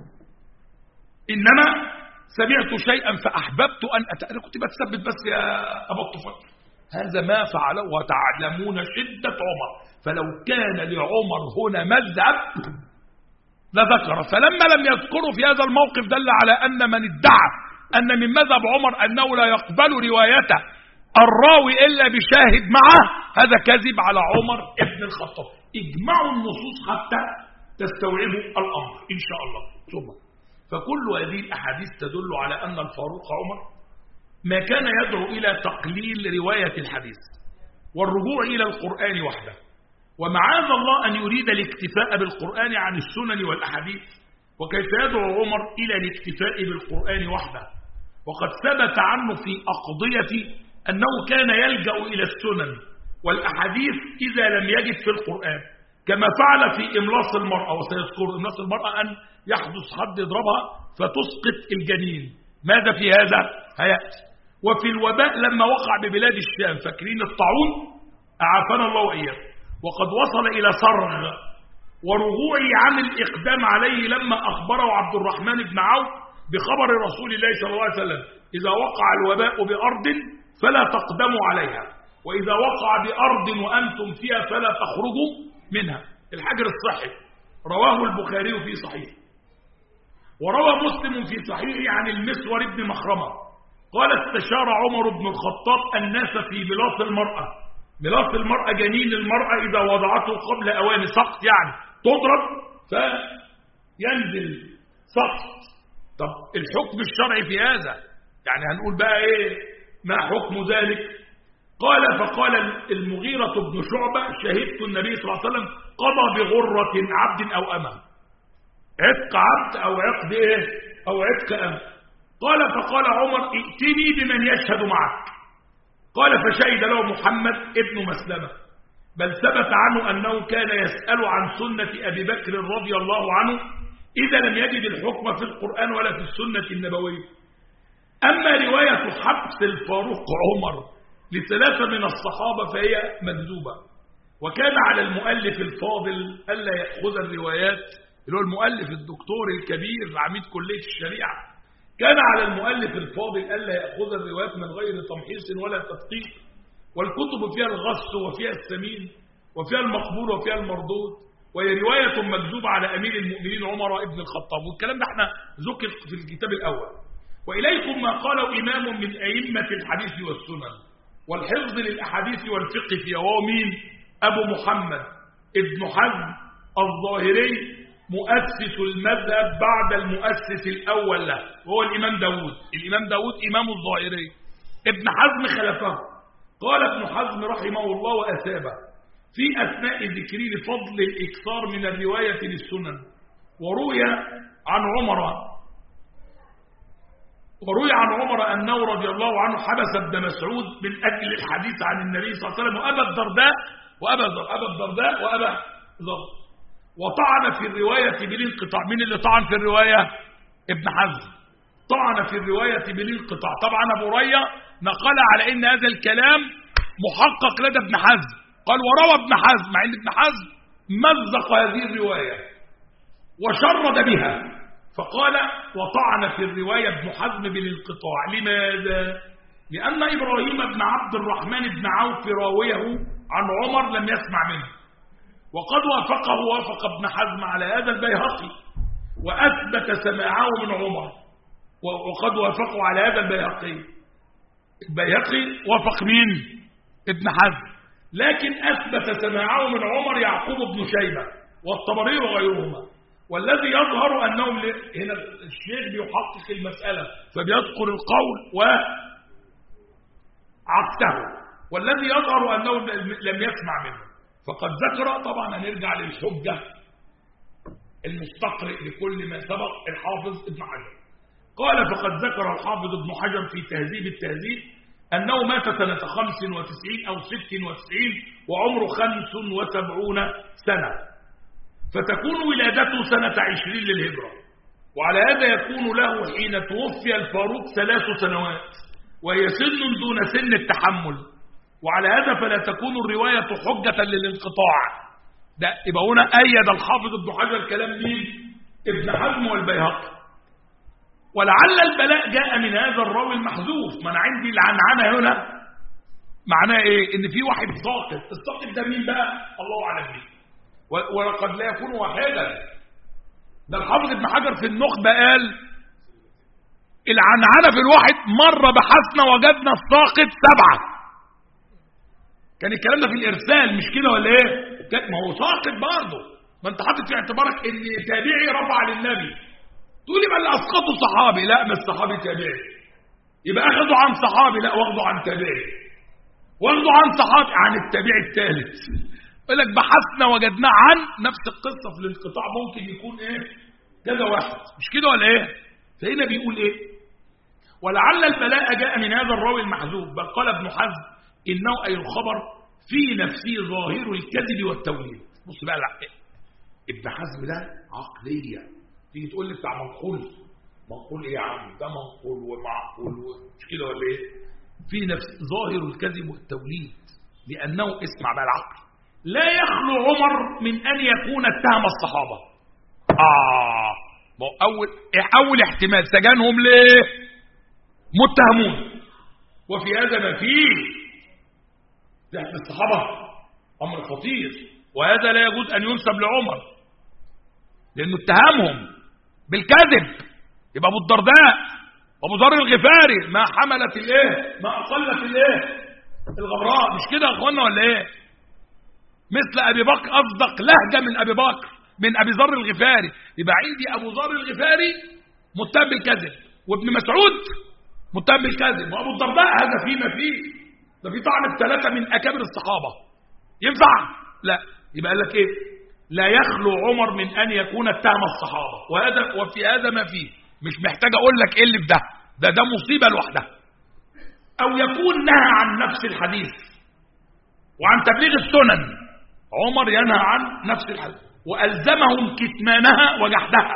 إنما سمعت شيئا فأحببت أن أنا كنت بتثبت بس يا أبا الطفيل. هذا ما فعله وتعلمون شدة عمر. فلو كان لعمر هنا مذهب لذكر، فلما لم يذكره في هذا الموقف دل على أن من ادعى أن من مذهب عمر أنه لا يقبل روايته الراوي إلا بشاهد معه، هذا كذب على عمر ابن الخطاب. اجمعوا النصوص حتى تستوعبوا الأمر إن شاء الله. ثم فكل هذه الأحاديث تدل على أن الفاروق عمر ما كان يدعو إلى تقليل رواية الحديث والرجوع إلى القرآن وحده، ومعاذ الله أن يريد الاكتفاء بالقرآن عن السنن والأحاديث. وكيف يدعو عمر إلى الاكتفاء بالقرآن وحده وقد ثبت عنه في أقضية أنه كان يلجأ إلى السنن والأحاديث إذا لم يجد في القرآن، كما فعل في إملاص المرأة. وسيذكر إملاص المرأة أن يحدث حد يضربها فتسقط الجنين. ماذا في هذا؟ هيأتي. وفي الوباء لما وقع ببلاد الشام، فاكرين الطاعون؟ أعافنا الله وإياه. وقد وصل إلى صرغ ورجوعي عن الإقدام عليه لما أخبره عبد الرحمن بن عوف بخبر رسول الله صلى الله عليه وسلم إذا وقع الوباء بأرض فلا تقدموا عليها، وإذا وقع بأرض وأنتم فيها فلا تخرجوا منها. الحجر الصحي رواه البخاري في صحيح، وروى مسلم في صحيحه عن المسور بن مخرمة قال استشار عمر بن الخطاب الناس في بلاط المرأة. بلاط المرأة جنين المرأة إذا وضعته قبل أوان سقط، يعني تضرب فينزل سقط. طب الحكم الشرعي في هذا يعني هنقول بقى إيه؟ ما حكم ذلك؟ قال فقال المغيرة بن شعبة شهدت النبي صلى الله عليه وسلم قضى بغرة عبد أو أمة، عتق عبد أو عقد إيه؟ أو عتق أمة. قال فقال عمر ائتني بمن يشهد معك. قال فشهد له محمد ابن مسلمة، بل ثبت عنه أنه كان يسأل عن سنة أبي بكر رضي الله عنه إذا لم يجد الحكم في القرآن ولا في السنة النبوية. أما رواية حبس الفاروق عمر لثلاثة من الصحابة فهي مكذوبة، وكان على المؤلف الفاضل ألا يأخذ الروايات، اللي هو المؤلف الدكتور الكبير عميد كلية الشريعة، كان على المؤلف الفاضل ألا يأخذ الروايات من غير تمحيص ولا تدقيق، والكتب فيها الغص وفيها السمين وفيها المقبول وفيها المردود، وهي رواية مكذوبة على أمير المؤمنين عمر ابن الخطاب. والكلام ده احنا ذكر في الكتاب الأول. وإليكم ما قاله إمام من أئمة الحديث والسنن والحفظ للأحاديث والفقه فيها، وهو مين؟ أبو محمد ابن حزم الظاهري مؤسس المذهب بعد المؤسس الأول له، وهو الإمام داود. الإمام داود إمام الظاهري، ابن حزم خلفه. قال ابن حزم رحمه الله وأثابه في أثناء ذكره لفضل الإكثار من الرواية للسنن، وروي عن عمر أنه رضي الله عنه حبس ابن مسعود من أجل الحديث عن النبي صلى الله عليه وسلم وأبا الدرداء وأبا ذر، وطعن في الرواية بالانقطاع. من اللي طعن في الرواية؟ ابن حزم طعن في الرواية بالانقطاع. طبعا أبو ريا نقل على ان هذا الكلام محقق لدى ابن حزم. قال وروى ابن حزم، مع ان ابن حزم مزق هذه الرواية وشرد بها، فقال وطعن في الرواية ابن حزم بالانقطاع. لماذا؟ لأن إبراهيم بن عبد الرحمن بن عوف راويه عن عمر لم يسمع منه، وقد وافق ابن حزم على هذا البيهقي وأثبت سماعه من عمر، وقد وافقوا على هذا البيهقي وافق مين؟ ابن حزم، لكن أثبت سماعه من عمر يعقوب بن شيبة والطبري وغيرهما. والذي يظهر أنهم هنا الشيخ بيحقق المسألة فبيذكر القول وعكسه، والذي يظهر أنه لم يسمع منه. فقد ذكر، طبعا هنرجع للحجة المستقرئ لكل ما سبق الحافظ ابن حجر. قال فقد ذكر الحافظ ابن حجر في تهذيب التهذيب أنه مات سنة 95 أو 96 وعمره 75 سنة، فتكون ولادته سنة 20 للهجرة، وعلى هذا يكون له حين توفي الفاروق 3 سنوات، وهي سن دون سن التحمل، وعلى هذا فلا تكون الرواية حجة للانقطاع. ده يبقى هنا أيد الحافظ ابن حجر كلام مين؟ ابن حزم والبيهقي. ولعل البلاء جاء من هذا الراوي المحذوف. ما انا عندي العنعنة هنا معناه ايه؟ ان في واحد ساقط، الساقط ده مين بقى؟ الله اعلم به، ولقد لا يكون واحدا. ده الحافظ ابن حجر في النخبة قال العنعنة في الواحد مرة بحثنا وجدنا الساقط 7. كان الكلام ده في الارسال مش كده ولا ايه؟ ما هو ساقط برضه، ما انت حاطط في اعتبارك ان تابعي رفع للنبي، تقول لي ما اللي اسقطه صحابي، لا مش صحابي تابعي، يبقى اخذوا عن صحابي، لا واخدوا عن تابعي، واخدوا عن صحابي عن التابعي الثالث. يقول لك بحثنا وجدنا عن نفس القصه في الانقطاع ممكن يكون ايه؟ كذا واحد، مش كده ولا ايه؟ فهنا بيقول ايه؟ ولعل البلاء جاء من هذا الراوي المحذوف، بل قال ابن حزم انه اي الخبر في نفسه ظاهر الكذب والتوليد. بص بقى ابن حزم ده عقليه، تيجي تقول لي بتاع منقول ايه يا عم؟ ده منقول ومعقول مش كده ولا ايه؟ في نفس ظاهر الكذب والتوليد، لانه اسمع بقى العقل لا يخلو عمر من ان يكون اتهم الصحابه. اول احتمال سجنهم ليه؟ متهمون، وفي هذا ما فيه تحت الصحابه امر خطير، وهذا لا يجوز ان ينسب لعمر لانه اتهمهم بالكذب. يبقى ابو الدرداء وابو ذر الغفاري ما حملت الايه؟ ما اقلت الايه؟ الغبراء، مش كده يا اخوانا ولا ايه؟ مثل ابي بكر اصدق لهجه من ابي بكر من ابي ذر الغفاري. يبقى عندي ابو ذر الغفاري متهم بالكذب، وابن مسعود متهم بالكذب، وابو الدرداء هذا فيما فيه، ده في طعن ب3 من اكابر الصحابه. ينفع؟ لا. يبقى قال لك ايه؟ لا يخلو عمر من ان يكون اتهم الصحابه، وفي هذا ما فيه، مش محتاج اقول لك ايه اللي في ده مصيبه لوحدها. او يكون نهى عن نفس الحديث وعن تبليغ السنن، عمر ينهى عن نفس الحديث والزمهم كتمانها وجحدها،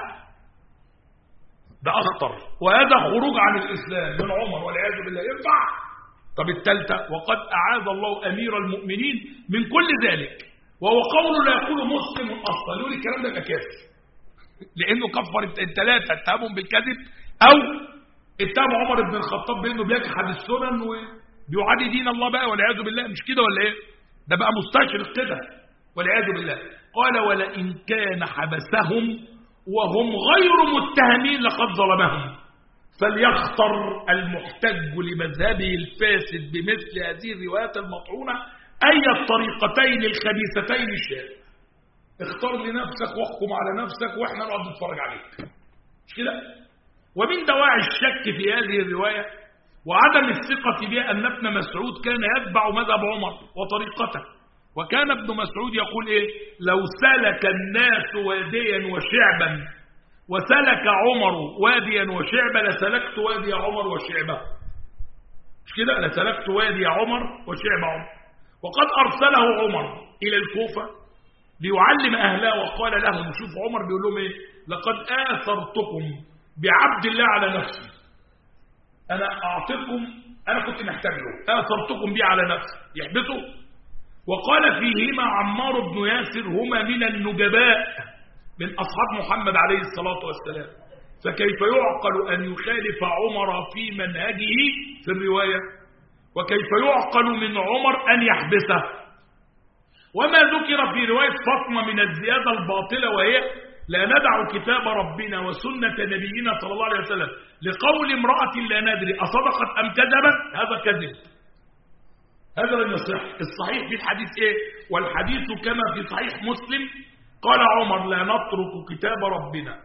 ده اخطر، وهذا خروج عن الاسلام من عمر والعياذ بالله. ينفع؟ طب الثالثه وقد اعاذ الله امير المؤمنين من كل ذلك، وهو قول لا يقول مسلم اصلا. يقول الكلام ده يبقى كافر، لانه كفر الثلاثه، اتهمهم بالكذب او اتهم عمر بن الخطاب بانه بيجحد السنن وبيعادي دين الله بقى والعياذ بالله، مش كده ولا ايه؟ ده بقى مستشرق كده والعياذ بالله. قال ولئن كان حبسهم وهم غير متهمين لقد ظلمهم، فليختر المحتج لمذهبه الفاسد بمثل هذه الروايات المطعونه اي الطريقتين الخبيثتين شاء. اختار لنفسك واحكم على نفسك واحنا نقعد نتفرج عليك، مش كده؟ ومن دواعي الشك في هذه الروايه وعدم الثقه بها ان ابن مسعود كان يتبع مذهب عمر وطريقته، وكان ابن مسعود يقول ايه؟ لو سلك الناس واديا وشعبا وسلك عمر واديا وشعبا لسلكت وادي عمر وشعبه، مش كده؟ لسلكت وادي عمر وشعب عمر. وقد ارسله عمر الى الكوفه ليعلم اهلها وقال لهم، شوف عمر بيقول لهم ايه؟ لقد اثرتكم بعبد الله على نفسي، انا اعطيكم أنا كنت محتاج له، أثرتكم بيه على نفسي يحبسه. وقال فيهما عمار بن ياسر هما من النجباء من أصحاب محمد عليه الصلاة والسلام، فكيف يعقل أن يخالف عمر في منهجه في الرواية؟ وكيف يعقل من عمر أن يحبسه؟ وما ذكر في رواية فاطمة من الزيادة الباطلة، وهي لا ندع كتاب ربنا وسنة نبينا صلى الله عليه وسلم لقول امرأة لا ندري أصدقت أم كذبت، هذا كذب، هذا لم يصح. الصحيح في الحديث إيه؟ والحديث كما في صحيح مسلم قال عمر لا نترك كتاب ربنا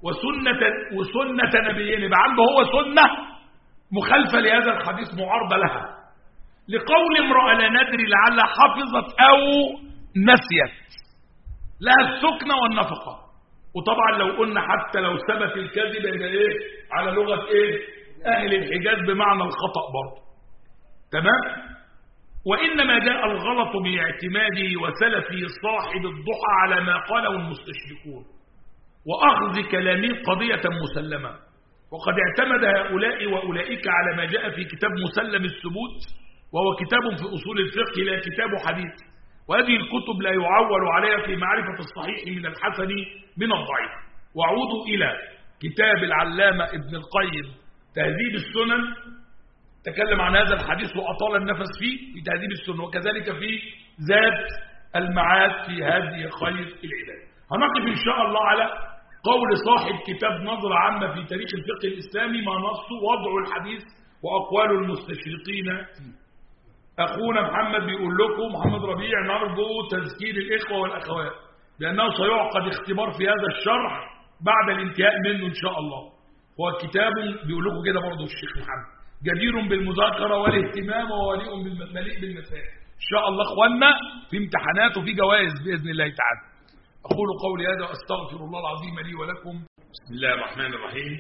وسنة نبينا، يبقى عنده هو سنة مخالفة لهذا الحديث معارضة لها، لقول امرأة لا ندري لعل حفظت أو نسيت، لها السكنة والنفقة. وطبعا لو قلنا حتى لو ثبت الكذب يبقى ايه على لغة ايه اهل الحجاز بمعنى الخطأ برضه، تمام. وانما جاء الغلط باعتماده وسلفه صاحب الضحى على ما قاله المستشرقون واخذ كلامه قضية مسلمة، وقد اعتمد هؤلاء واولئك على ما جاء في كتاب مسلم الثبوت، وهو كتاب في اصول الفقه لا كتاب حديث، وهذه الكتب لا يعول عليها في معرفة الصحيح من الحسن من الضعيف. وعودوا إلى كتاب العلامة ابن القيم تهذيب السنن، تكلم عن هذا الحديث وأطال النفس فيه في تهذيب السنن، وكذلك في زاد المعاد في هدي خير العباد. هنقف إن شاء الله على قول صاحب كتاب نظرة عامة في تاريخ الفقه الإسلامي ما نصه وضع الحديث وأقوال المستشرقين فيه. أخونا محمد بيقول لكم، محمد ربيع، نرجو تذكير الإخوة والأخوات بأنه سيعقد اختبار في هذا الشرح بعد الانتهاء منه إن شاء الله. هو كتاب بيقول لكم كده برضه الشيخ محمد جدير بالمذاكرة والاهتمام ومليء بالمسائل. إن شاء الله إخواننا في امتحانات وفي جوائز بإذن الله تعالى. أقول قولي هذا وأستغفر الله العظيم لي ولكم. بسم الله الرحمن الرحيم.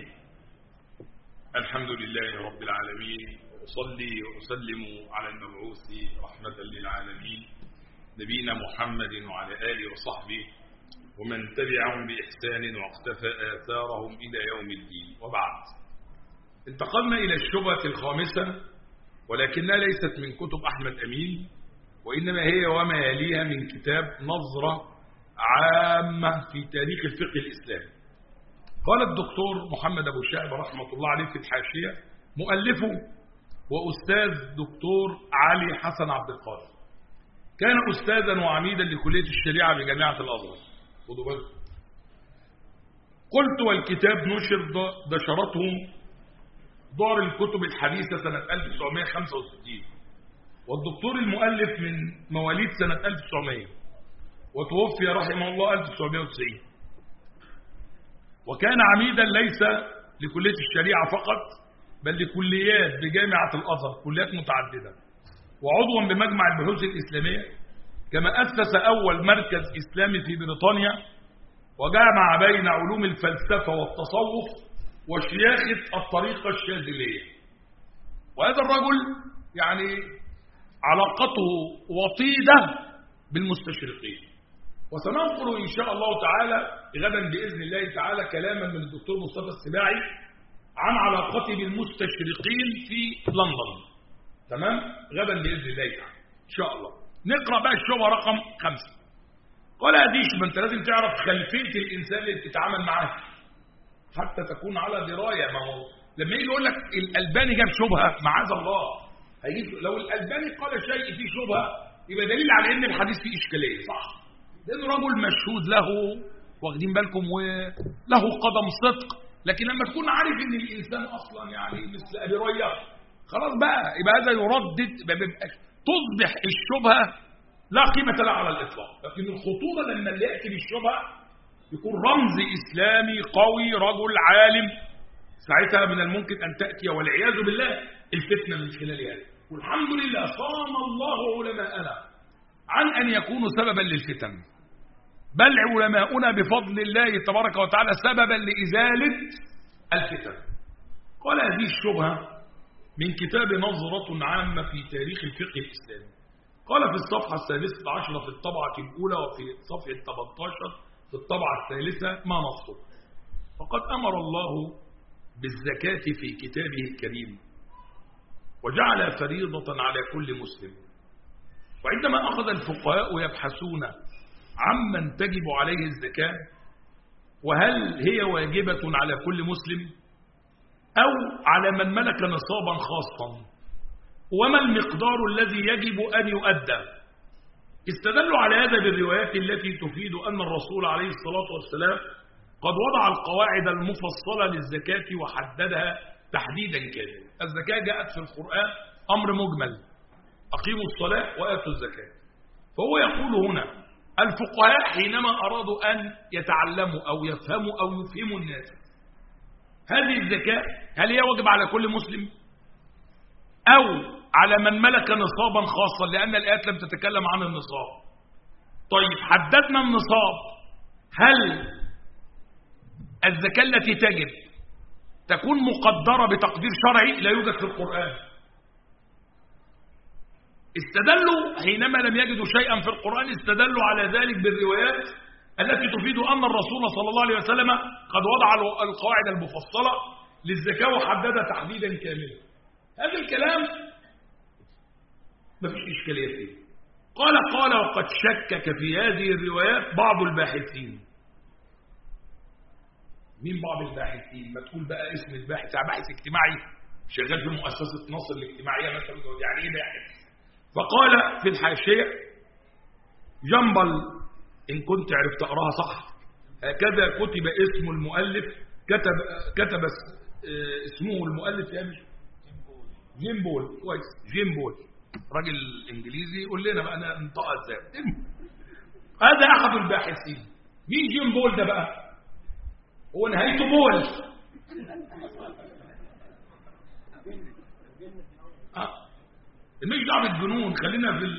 الحمد لله رب العالمين، أصلي وأسلم على المبعوث رحمة للعالمين نبينا محمد وعلى آله وصحبه ومن تبعهم بإحسان واقتفى آثارهم إلى يوم الدين. وبعد، انتقلنا إلى الشبهة الخامسة، ولكنها ليست من كتب أحمد أمين، وإنما هي وما يليها من كتاب نظرة عامة في تاريخ الفقه الإسلامي. قال الدكتور محمد أبو شائب رحمة الله عليه في الحاشية مؤلفه وأستاذ دكتور علي حسن عبد القادر، كان أستاذا وعميدا لكلية الشريعة بجامعة الأزهر. خدوا بالكم. قلت والكتاب نشرته دار الكتب الحديثة سنة 1965، والدكتور المؤلف من مواليد سنة 1900 وتوفي رحمه الله 1990، وكان عميدا ليس لكلية الشريعة فقط بل لكليات بجامعة الأزهر، كليات متعددة، وعضوا بمجمع البحوث الإسلامية، كما أسس أول مركز إسلامي في بريطانيا، وجمع بين علوم الفلسفة والتصوف وشياخة الطريقة الشاذلية. وهذا الرجل يعني علاقته وطيدة بالمستشرقين، وسننقل إن شاء الله تعالى غدا بإذن الله تعالى كلاما من الدكتور مصطفى السباعي عن علاقته بالمستشرقين في لندن، تمام، غدا بإذن الله تعالى إن شاء الله. نقرأ بقى الشبهة رقم 5. قال هديش، ما أنت لازم تعرف خلفية الإنسان اللي بتتعامل معاه حتى تكون على دراية. ما هو لما يجي يقول لك الألباني جاب شبهة معاذ الله، هيجيب لو الألباني قال شيء فيه شبهة يبقى دليل على إن الحديث فيه إشكالية، صح؟ لأنه رجل مشهود له، واخدين بالكم، وله قدم صدق. لكن لما تكون عارف ان الانسان اصلا يعني مثل ابي ريح، خلاص بقى يبقى هذا يردد، تصبح الشبهه لا قيمه لها على الاطلاق. لكن الخطوره لما اللي ياتي بالشبهه يكون رمز اسلامي قوي، رجل عالم، ساعتها من الممكن ان تاتي والعياذ بالله الفتنه من خلال هذا. والحمد لله صان الله علماءنا عن ان يكونوا سببا للفتن، بل علماؤنا بفضل الله تبارك وتعالى سببا لإزالة الفتن. قال هذه الشبهة من كتاب نظرة عامة في تاريخ الفقه الإسلامي. قال في الصفحة 16 في الطبعة الأولى، وفي صفحة 18 في الطبعة الثالثة ما نصه: فقد أمر الله بالزكاة في كتابه الكريم، وجعل فريضة على كل مسلم. وعندما أخذ الفقهاء يبحثون عمن تجب عليه الزكاة وهل هي واجبة على كل مسلم أو على من ملك نصابا خاصا وما المقدار الذي يجب أن يؤدى، استدلوا على هذا بالروايات التي تفيد أن الرسول عليه الصلاة والسلام قد وضع القواعد المفصلة للزكاة وحددها تحديدا كاملا. الزكاة جاءت في القرآن أمر مجمل، أقيموا الصلاة وآتوا الزكاة. فهو يقول هنا الفقهاء حينما أرادوا أن يتعلموا أو يفهموا أو يفهموا الناس هذه الزكاة هل هي واجب على كل مسلم أو على من ملك نصابا خاصا، لأن الآيات لم تتكلم عن النصاب. طيب حددنا النصاب، هل الزكاة التي تجب تكون مقدرة بتقدير شرعي لا يوجد في القرآن؟ استدلوا حينما لم يجدوا شيئا في القرآن استدلوا على ذلك بالروايات التي تفيد أن الرسول صلى الله عليه وسلم قد وضع القواعد المفصلة للزكاة وحددها تحديدا كاملا. هذا الكلام ما فيش إشكالية فيه. قال وقد شكك في هذه الروايات بعض الباحثين. مين بعض الباحثين؟ ما تقول بقى اسم الباحث، باحث اجتماعي شغال في مؤسسة نصر الاجتماعية مثلا، يعني ايه باحث؟ فقال في الحاشية جنبل إن كنت عرفت أقراها صح، هكذا كتب اسم المؤلف، كتب اسمه المؤلف يا مش جيم بول. كويس، جيم بول راجل إنجليزي يقول لنا بقى أنا انطقها ازاي. هذا أحد الباحثين. مين جيم بول ده بقى؟ هو نهايته بول. مش دعوه بالجنون، خلينا في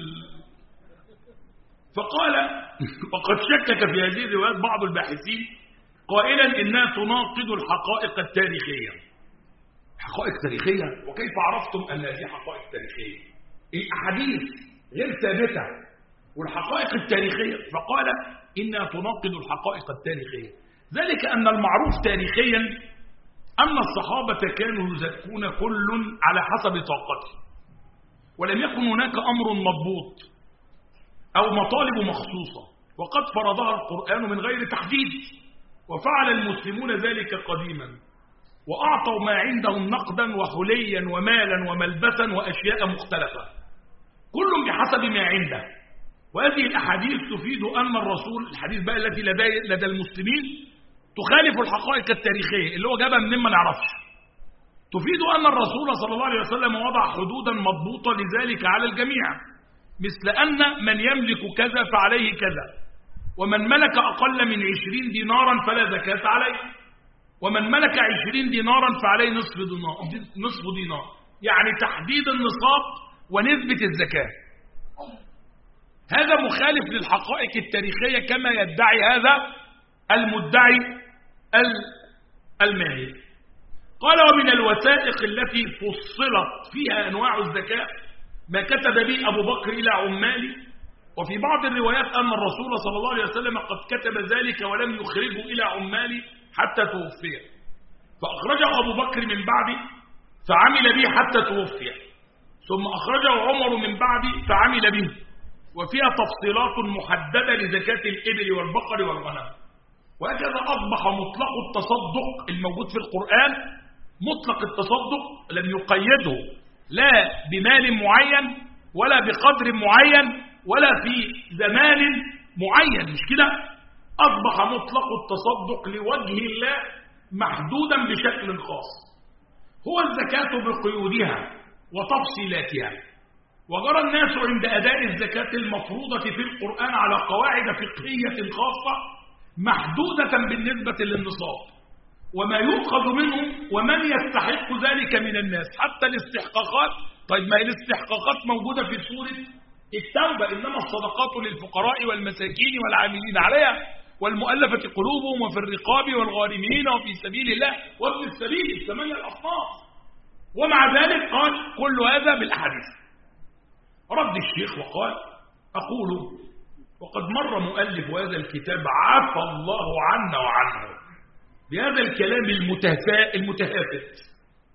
فقال وقد شكك في هذه الروايات بعض الباحثين قائلا انها تناقض الحقائق التاريخيه. حقائق تاريخيه؟ وكيف عرفتم ان هذه حقائق تاريخيه؟ الاحاديث غير ثابته والحقائق التاريخيه. فقال انها تناقض الحقائق التاريخيه، ذلك ان المعروف تاريخيا ان الصحابه كانوا يزكون كل على حسب طاقته، ولم يكن هناك أمر مضبوط أو مطالب مخصوصة، وقد فرضها القرآن من غير تحديد، وفعل المسلمون ذلك قديما وأعطوا ما عندهم نقدا وحليا ومالا وملبسا وأشياء مختلفة كل بحسب ما عنده. وهذه الأحاديث تفيد أن الرسول، الحديث بقى التي لدى المسلمين تخالف الحقائق التاريخية اللي هو جابها منين ما نعرفش، تفيد أن الرسول صلى الله عليه وسلم وضع حدودا مضبوطة لذلك على الجميع، مثل أن من يملك كذا فعليه كذا، ومن ملك أقل من 20 دينارا فلا زكاة عليه، ومن ملك 20 دينارا فعليه نصف دينار، يعني تحديد النصاب ونسبة الزكاة. هذا مخالف للحقائق التاريخية كما يدعي هذا المدعي الماهر. قال ومن الوثائق التي فصلت فيها أنواع الزكاة ما كتب به أبو بكر إلى عماله، وفي بعض الروايات أن الرسول صلى الله عليه وسلم قد كتب ذلك ولم يخرجه إلى عماله حتى توفي، فأخرجه أبو بكر من بعده فعمل به حتى توفي، ثم أخرجه عمر من بعده فعمل به، وفيها تفصيلات محددة لزكاة الإبل والبقر والغنم. وهكذا أصبح مطلق التصدق الموجود في القرآن، مطلق التصدق لم يقيده لا بمال معين ولا بقدر معين ولا في زمان معين، مش كده؟ أصبح مطلق التصدق لوجه الله محدودا بشكل خاص، هو الزكاة بقيودها وتفصيلاتها. وجرى الناس عند أداء الزكاة المفروضة في القرآن على قواعد فقهية خاصة محدودة بالنسبة للنصاب وما يؤخذ منه ومن يستحق ذلك من الناس، حتى الاستحقاقات. طيب ما الاستحقاقات موجودة في سورة التوبة، إنما الصدقات للفقراء والمساكين والعاملين عليها والمؤلفة قلوبهم وفي الرقاب والغارمين وفي سبيل الله وابن السبيل، 8 الأصناف. ومع ذلك قال كل هذا بالأحاديث. رد الشيخ وقال أقول وقد مر مؤلف هذا الكتاب عفى الله عنا وعنه بهذا الكلام المتهافت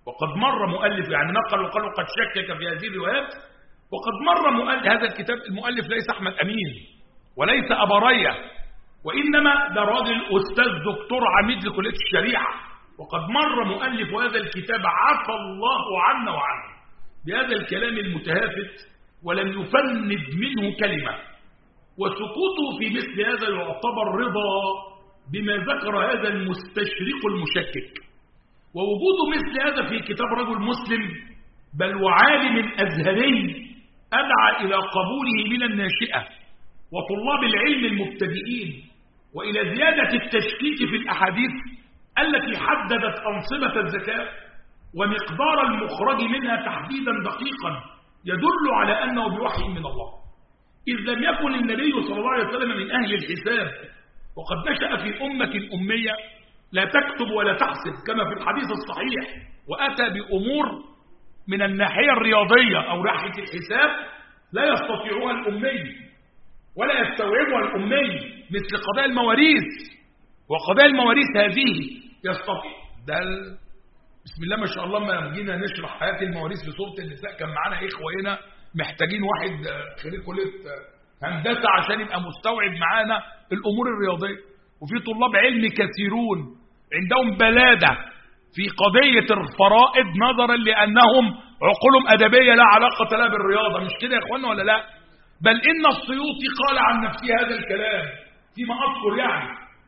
وقد مر مؤلف يعني نقل وقال وقد شكك في هذه الروايات، وقد مر مؤلف هذا الكتاب. المؤلف ليس أحمد أمين وليس أبا رية، وإنما ده راجل أستاذ دكتور عميد لكلية الشريعة، وقد مر مؤلف هذا الكتاب عفى الله عنا وعنه بهذا الكلام المتهافت ولم يفند منه كلمة، وسكوته في مثل هذا يعتبر رضا بما ذكر هذا المستشرق المشكك. ووجود مثل هذا في كتاب رجل مسلم بل وعالم أزهري أدعى إلى قبوله من الناشئة وطلاب العلم المبتدئين، وإلى زيادة التشكيك في الأحاديث التي حددت أنصبة الزكاة ومقدار المخرج منها تحديدا دقيقا يدل على أنه بوحي من الله، إذ لم يكن النبي صلى الله عليه وسلم من أهل الحساب، وقد نشأ في أمة أمية لا تكتب ولا تحسب كما في الحديث الصحيح، وأتى بأمور من الناحية الرياضية أو ناحية الحساب لا يستطيعها الأمي ولا يستوعبها الأمي، مثل قضايا المواريث. وقضايا المواريث هذه يستطيع ده بسم الله ما شاء الله. ما جينا نشرح حياة المواريث في سورة النساء كان معانا إخوة هنا محتاجين واحد خريج كلية هندسة عشان يبقى مستوعب معانا الأمور الرياضية، وفي طلاب علم كثيرون عندهم بلادة في قضية الفرائض نظرا لأنهم عقولهم أدبية لا علاقة لها بالرياضة. مش كده يا إخوانا ولا لا؟ بل إن السيوطي قال عن نفسه هذا الكلام فيما أذكر، يعني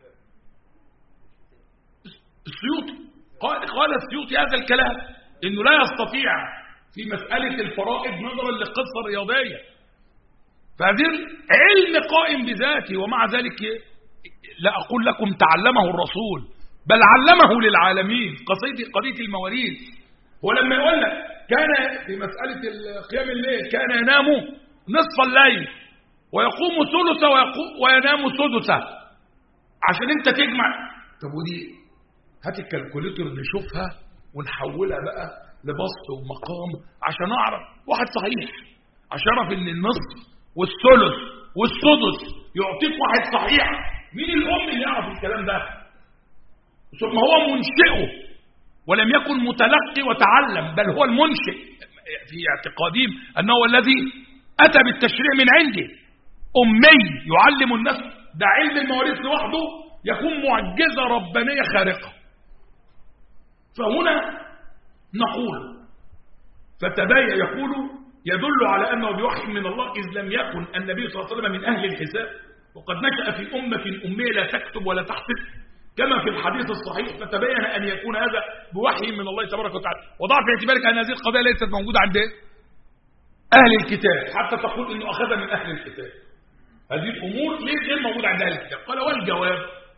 السيوطي قال السيوطي هذا الكلام إنه لا يستطيع في مسألة الفرائض نظرا للقصة الرياضية. فهذا علم قائم بذاته، ومع ذلك لا أقول لكم تعلمه الرسول بل علمه للعالمين. قضية المواريث هو لما يقول لك كان في مسألة قيام الليل كان ينام نصف الليل ويقوم ثلثه وينام سدسه عشان انت تجمع. طب ودي هات الكالكوليتر نشوفها ونحولها بقى لبسط ومقام عشان اعرف واحد صحيح، عشان اعرف ان النصف والثلث والسدس يعطيك واحد صحيح. مين الام اللي يعرف الكلام ده؟ ثم هو منشئه ولم يكن متلقي وتعلم، بل هو المنشئ في اعتقادهم انه هو الذي اتى بالتشريع من عنده. امي يعلم الناس، ده علم المواريث لوحده يكون معجزه ربانيه خارقه. فهنا نقول فتبين يقول يدل على أنه بوحي من الله، إذ لم يكن النبي صلى الله عليه وسلم من أهل الحساب، وقد نشأ في أمة أمية لا تكتب ولا تحسب كما في الحديث الصحيح، فتبين أن يكون هذا بوحي من الله تبارك وتعالى. وضع في اعتبارك أن هذه القضايا ليست موجودة عند أهل الكتاب حتى تقول إنه أخذ من أهل الكتاب. هذه الأمور ليه غير موجودة عند أهل الكتاب؟ قال والجواب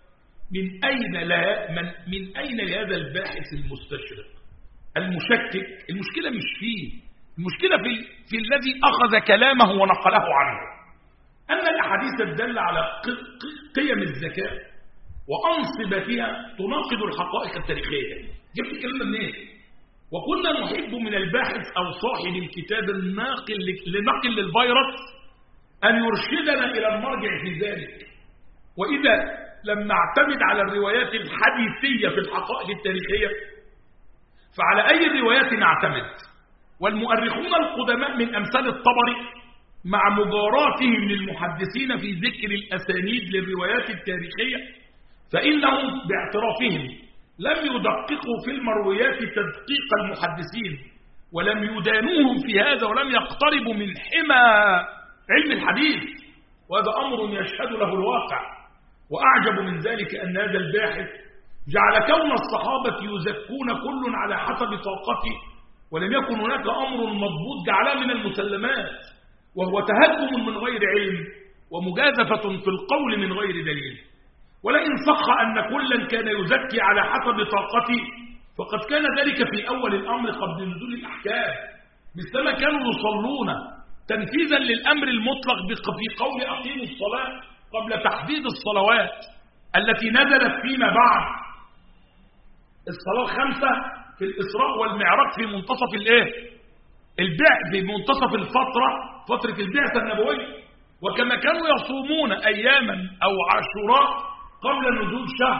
من أين لهذا الباحث المستشرق المشكك؟ المشكلة مش فيه، المشكلة في الذي أخذ كلامه ونقله عنه. أن الأحاديث الدالة على قيم الزكاة وأنصبتها تناقض الحقائق التاريخية. جبت الكلام ده منين؟ وكنا نحب من الباحث أو صاحب الكتاب الناقل لنقل للفيروس أن يرشدنا إلى المرجع في ذلك. وإذا لم نعتمد على الروايات الحديثية في الحقائق التاريخية فعلى أي روايات نعتمد؟ والمؤرخون القدماء من أمثال الطبري مع مجاراتهم للمحدثين في ذكر الأسانيد للروايات التاريخية فإنهم باعترافهم لم يدققوا في المرويات تدقيق المحدثين ولم يدانوهم في هذا ولم يقتربوا من حمى علم الحديث، وهذا أمر يشهد له الواقع. وأعجب من ذلك أن هذا الباحث جعل كون الصحابة يزكون كل على حسب طاقته ولم يكن هناك أمر مضبوط جعلها من المسلمات، وهو تهكم من غير علم ومجازفة في القول من غير دليل. ولئن صح أن كلا كان يزكي على حسب طاقته فقد كان ذلك في أول الأمر قبل نزول الأحكام، مثلما كانوا يصلون تنفيذا للأمر المطلق في قول أقيموا الصلاة قبل تحديد الصلوات التي نزلت فيما بعد. الصلاة 5 في الإسراء والمعراج في منتصف في منتصف فترة البعثة النبوية. وكما كانوا يصومون أياما أو عاشوراء قبل نزول شهر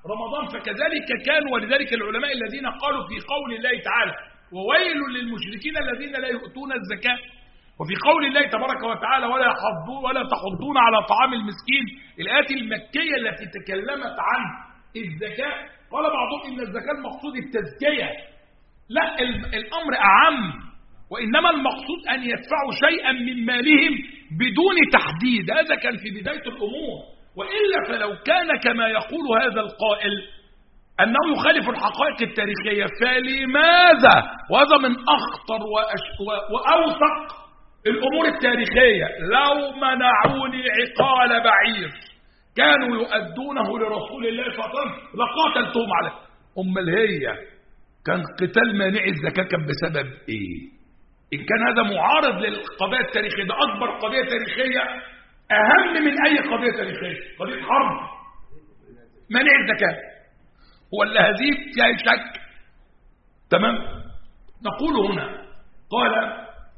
رمضان فكذلك كان. ولذلك العلماء الذين قالوا في قول الله تعالى وويل للمشركين الذين لا يؤتون الزكاة، وفي قول الله تبارك وتعالى ولا تحضون على طعام المسكين، الآيات المكية التي تكلمت عن الزكاة، قال بعضهم إن الزكاة المقصود التزكية. لا، الأمر أعم، وإنما المقصود أن يدفعوا شيئا من مالهم بدون تحديد. هذا كان في بداية الأمور، وإلا فلو كان كما يقول هذا القائل أنه يخالف الحقائق التاريخية، فلماذا؟ وهذا من أخطر وأوثق الأمور التاريخية. لو منعوني عقال بعير كانوا يؤدونه لرسول الله صلى الله عليه وسلم لقاتلتهم عليه. أمال هي كان قتال مانع الزكاة كان بسبب إيه؟ إن كان هذا معارض للقضايا التاريخية، ده أكبر قضية تاريخية أهم من أي قضية تاريخية، قضية حرب مانع الزكاة، ولا هذه فيها شك؟ تمام. نقول هنا قال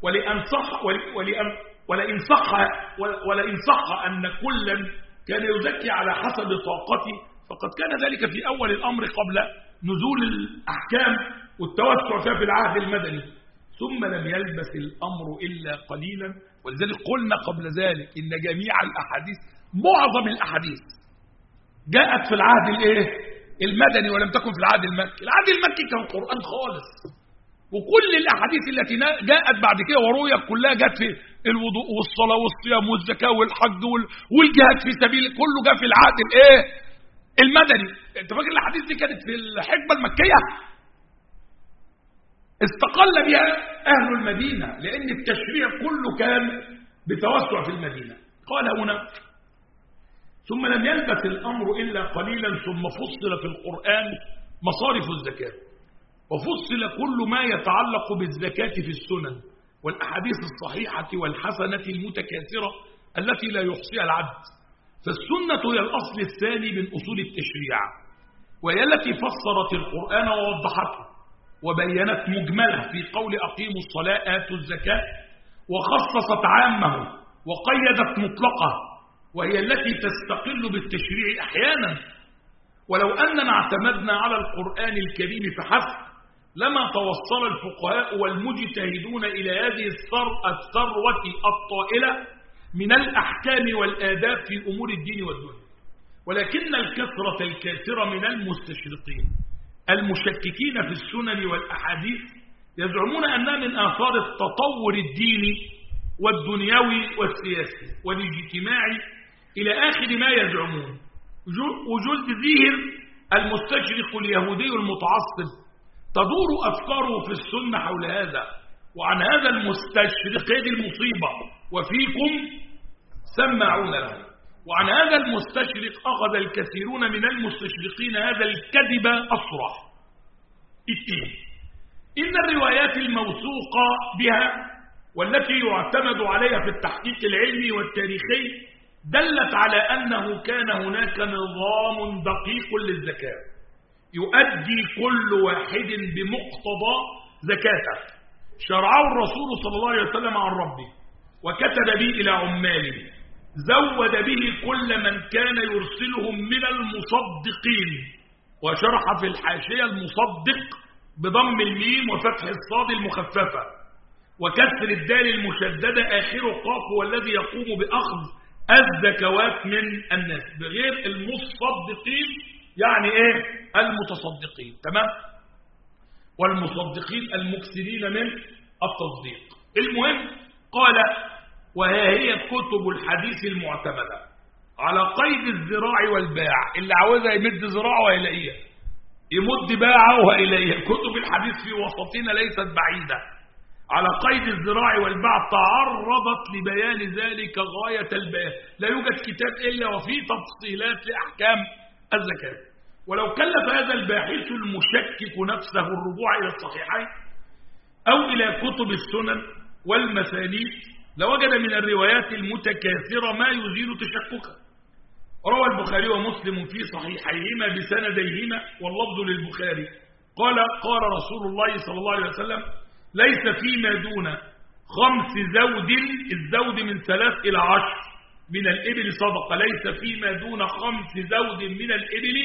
ولئن صح أن كلا كان يزكي على حسب طاقته فقد كان ذلك في أول الأمر قبل نزول الأحكام والتوسع فيها في العهد المدني، ثم لم يلبث الأمر إلا قليلا. ولذلك قلنا قبل ذلك إن جميع الأحاديث، معظم الأحاديث جاءت في العهد المدني ولم تكن في العهد المكي. العهد المكي كان قرآن خالص، وكل الأحاديث التي جاءت بعد كده ورويت كلها جاءت في الوضوء والصلاة والصيام والزكاة والحج والجهاد في سبيل، كله جاء في العهد المدني. انت فاكر الأحاديث دي كانت في الحقبة المكية؟ استقل بها أهل المدينة لأن التشريع كله كان بتوسع في المدينة. قال هنا ثم لم يلبث الأمر إلا قليلا ثم فصل في القرآن مصارف الزكاة، وفصل كل ما يتعلق بالزكاة في السنن والأحاديث الصحيحة والحسنة المتكاثرة التي لا يحصيها العد. فالسنة هي الأصل الثاني من أصول التشريع، وهي التي فسرت القرآن ووضحته وبينت مجمله في قول أقيموا الصلاة آتوا الزكاة، وخصصت عامه وقيدت مطلقه، وهي التي تستقل بالتشريع أحيانا. ولو أننا اعتمدنا على القرآن الكريم فحسب لما توصل الفقهاء والمجتهدون إلى هذه الثروة الطائلة من الأحكام والآداب في أمور الدين والدنيا. ولكن الكثرة الكاثرة من المستشرقين المشككين في السنن والأحاديث يزعمون أنها من آثار التطور الديني والدنيوي والسياسي والاجتماعي إلى آخر ما يزعمون. وجلد ذهر المستشرق اليهودي المتعصب تدور أفكاره في السنة حول هذا، وعن هذا المستشرق هذه المصيبة وفيكم سماعون له. وعن هذا المستشرق أخذ الكثيرون من المستشرقين هذا الكذب أصرح. إن الروايات الموثوقة بها والتي يعتمد عليها في التحقيق العلمي والتاريخي دلت على أنه كان هناك نظام دقيق للزكاة يؤدي كل واحد بمقتضى زكاته، شرعه الرسول صلى الله عليه وسلم عن ربه وكتب به إلى عماله، زود به كل من كان يرسلهم من المصدقين. وشرح في الحاشية المصدق بضم الميم وفتح الصاد المخففة وكسر الدال المشددة آخر قاف، والذي يقوم بأخذ الزكوات من الناس، بغير المصدقين يعني ايه؟ المتصدقين. تمام؟ والمصدقين المكسرين من التصديق. المهم قال وهي كتب الحديث المعتمدة على قيد الذراع والباع، اللي عاوزها يمد ذراعه وهيلاقيها، يمد باعه وهيلاقيها. كتب الحديث في وسطنا ليست بعيدة على قيد الذراع والباع، تعرضت لبيان ذلك غاية البيان. لا يوجد كتاب إلا وفيه تفصيلات لأحكام الزكاة. ولو كلف هذا الباحث المشكك نفسه الرجوع إلى الصحيحين أو إلى كتب السنن والمسانيد لوجد من الروايات المتكاثرة ما يزيل تشككه. روى البخاري ومسلم في صحيحيهما بسنديهما واللفظ للبخاري قال رسول الله صلى الله عليه وسلم ليس فيما دون 5 زود، الزود من 3 إلى 10 من الإبل صدقة، ليس فيما دون 5 زود من الإبل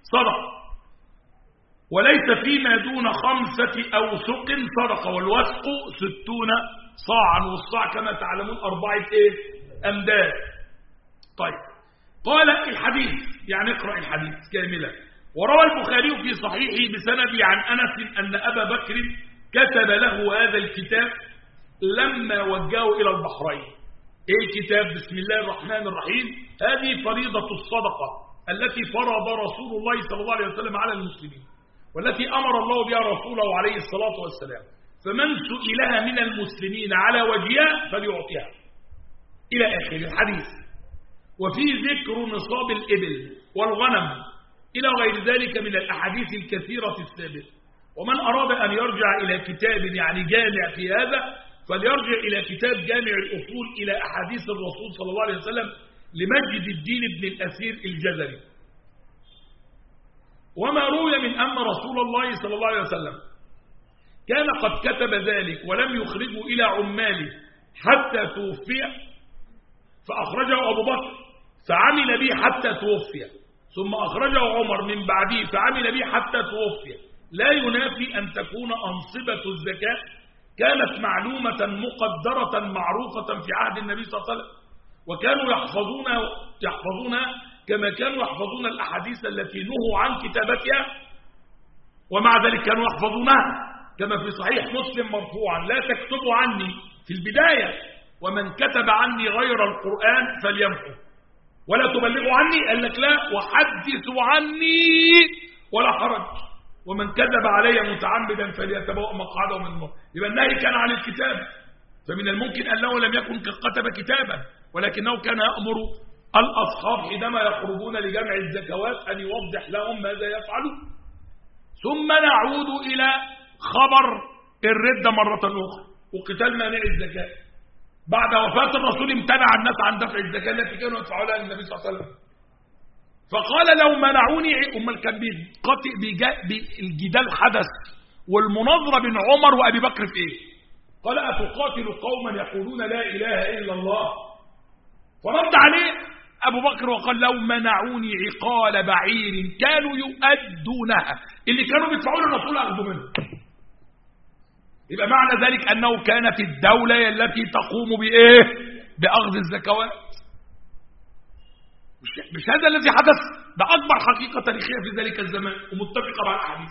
صدقة، وليس فيما دون 5 أوسق صدقة، والوسق 60 صاعا، والصاع كما تعلمون 4 أمداد. طيب، قال الحديث، يعني اقرأ الحديث كاملا. وروى البخاري في صحيحه بسند عن أنس أن أبا بكر كتب له هذا الكتاب لما وجهه إلى البحرين. إيه الكتاب؟ بسم الله الرحمن الرحيم. هذه فريضة الصدقة التي فرض رسول الله صلى الله عليه وسلم على المسلمين، والتي أمر الله بها رسوله عليه الصلاة والسلام، فمن سئلها من المسلمين على وجهها فليعطيها، إلى آخر الحديث. وفي ذكر نصاب الإبل والغنم إلى غير ذلك من الأحاديث الكثيرة السابقة. ومن أراد أن يرجع إلى كتاب يعني جامع في هذا فليرجع إلى كتاب جامع الأصول إلى أحاديث الرسول صلى الله عليه وسلم لمجد الدين بن الأثير الجزري. وما روي من أن رسول الله صلى الله عليه وسلم كان قد كتب ذلك ولم يخرجه إلى عماله حتى توفي، فأخرجه أبو بكر فعمل به حتى توفي، ثم أخرجه عمر من بعده فعمل به حتى توفي، لا ينافي أن تكون أنصبة الزكاة كانت معلومة مقدرة معروفة في عهد النبي صلى الله عليه وسلم، وكانوا يحفظونها كما كانوا يحفظون الأحاديث التي نهوا عن كتابتها، ومع ذلك كانوا يحفظونها كما في صحيح مسلم مرفوعا: لا تكتبوا عني في البداية، ومن كتب عني غير القرآن فليمحو، ولا تبلغوا عني، قال لك لا، وحدثوا عني ولا حرج، ومن كذب علي متعمدا فليتبوأ مقعده من النار. يبقى النهي كان عن الكتاب، فمن الممكن أنه لم يكن كتب كتابا، ولكنه كان يأمر الأصحاب حينما يخرجون لجمع الزكوات أن يوضح لهم ماذا يفعلون. ثم نعود إلى خبر الردة مرة أخرى وقتال مانع الزكاة. بعد وفاة الرسول امتنع الناس عن دفع الزكاة التي كانوا يدفعونها للنبي صلى الله عليه وسلم، فقال لو منعوني، أمال كان الجدال حدث والمناظرة بين عمر وأبي بكر في إيه؟ قال أتقاتل قوما يقولون لا إله إلا الله؟ فرد عليه أبو بكر وقال لو منعوني عقال بعير كانوا يؤدونها، اللي كانوا بيدفعوا للرسول أخذوا منه. يبقى معنى ذلك أنه كانت الدولة التي تقوم بإيه؟ بأخذ الزكوات. مش هذا الذي حدث، ده أكبر حقيقة تاريخية في ذلك الزمان ومتفقة مع الأحاديث.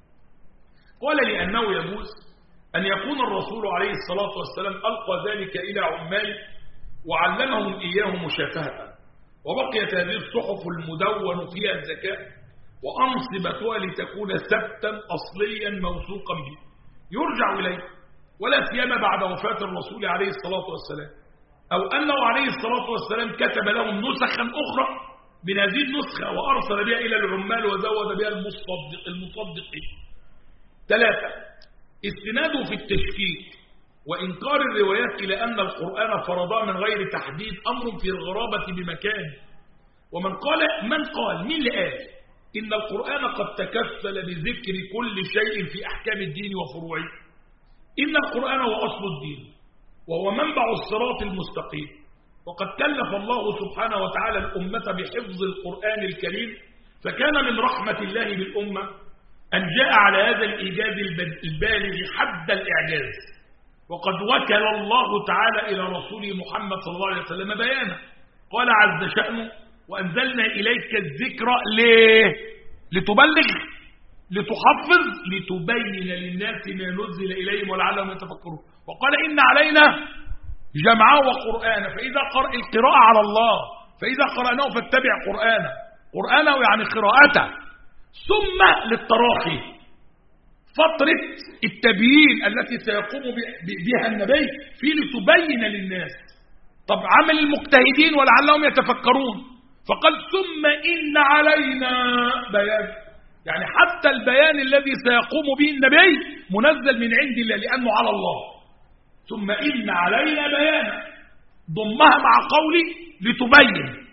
قال لأنه يجوز أن يكون الرسول عليه الصلاة والسلام ألقى ذلك إلى عماله وعلمهم إياه مشافهة، وبقيت هذه الصحف المدون فيها الزكاة وأنصبتها لتكون ثبتا أصليا موثوقا به يرجع إليه، ولا سيما بعد وفاة الرسول عليه الصلاة والسلام، أو أنه عليه الصلاة والسلام كتب لهم نسخا أخرى من هذه النسخة وأرسل بها إلى العمال وزود بها المصدقين. 3. استناده في التشكيك وإنكار الروايات إلى أن القرآن فرضا من غير تحديد أمر في الغرابة بمكان. ومن قال مين اللي قال إن القرآن قد تكفل بذكر كل شيء في أحكام الدين وفروعه؟ إن القرآن هو أصل الدين وهو منبع الصراط المستقيم، وقد كلف الله سبحانه وتعالى الأمة بحفظ القرآن الكريم، فكان من رحمة الله بالأمة أن جاء على هذا الإيجاز البالغ حد الإعجاز، وقد وكل الله تعالى إلى رسوله محمد صلى الله عليه وسلم بيانه. قال عز شأنه وأنزلنا إليك الذكر ليه؟ لتبلغ، لتحفظ، لتبين للناس ما نزل إليهم ولعلهم يتفكرون. وقال إن علينا جمعه وقرآنه، فإذا القراءة على الله، فإذا قرأناه فاتبع قرآنه يعني قراءته. ثم للتراخي فترة التبيين التي سيقوم بها النبي في لتبين للناس. طب عمل المجتهدين ولعلهم يتفكرون، فقال ثم إن علينا بيان، يعني حتى البيان الذي سيقوم به النبي منزل من عند الله لأنه على الله. ثم إن علينا بيانا ضمها مع قولي لتبين،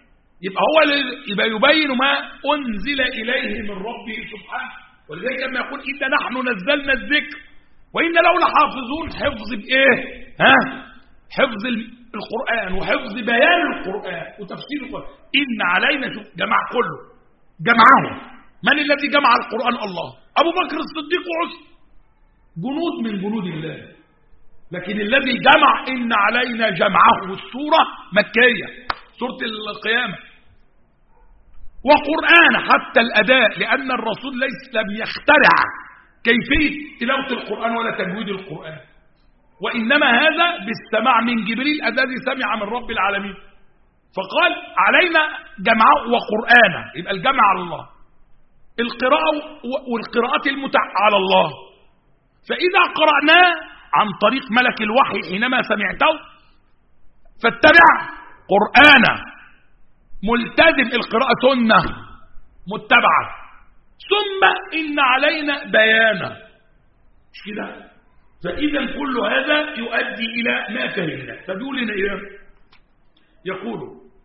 يبقى يبين ما أنزل إليه من ربه سبحانه. ولذلك لما يقول إنا نحن نزلنا الذكر وإنا له لحافظون، حفظ بإيه؟ حفظ القرآن وحفظ بيان القرآن وتفسير القرآن. إن علينا، شوف جمع كله، جمعه من الذي جمع القرآن؟ الله. أبو بكر الصديق وعثمان، جنود من جنود الله. لكن الذي جمع إن علينا جمعه السورة مكية، سورة القيامة، وقرآن حتى الأداء، لأن الرسول لم يخترع كيفية تلاوة القرآن ولا تجويد القرآن، وإنما هذا بالسماع من جبريل الذي سمع من رب العالمين، فقال علينا جمعه وقرآنه، يبقى الجمع على الله، القراءة والقراءات على الله. فإذا قرأناه عن طريق ملك الوحي حينما سمعته فاتبع قرآنه، ملتزم القراءة سنة متبعة، ثم إن علينا بيانه، مش كده؟ فإذا كل هذا يؤدي إلى ما فهمنا. فبيقول لنا إيه؟ يقول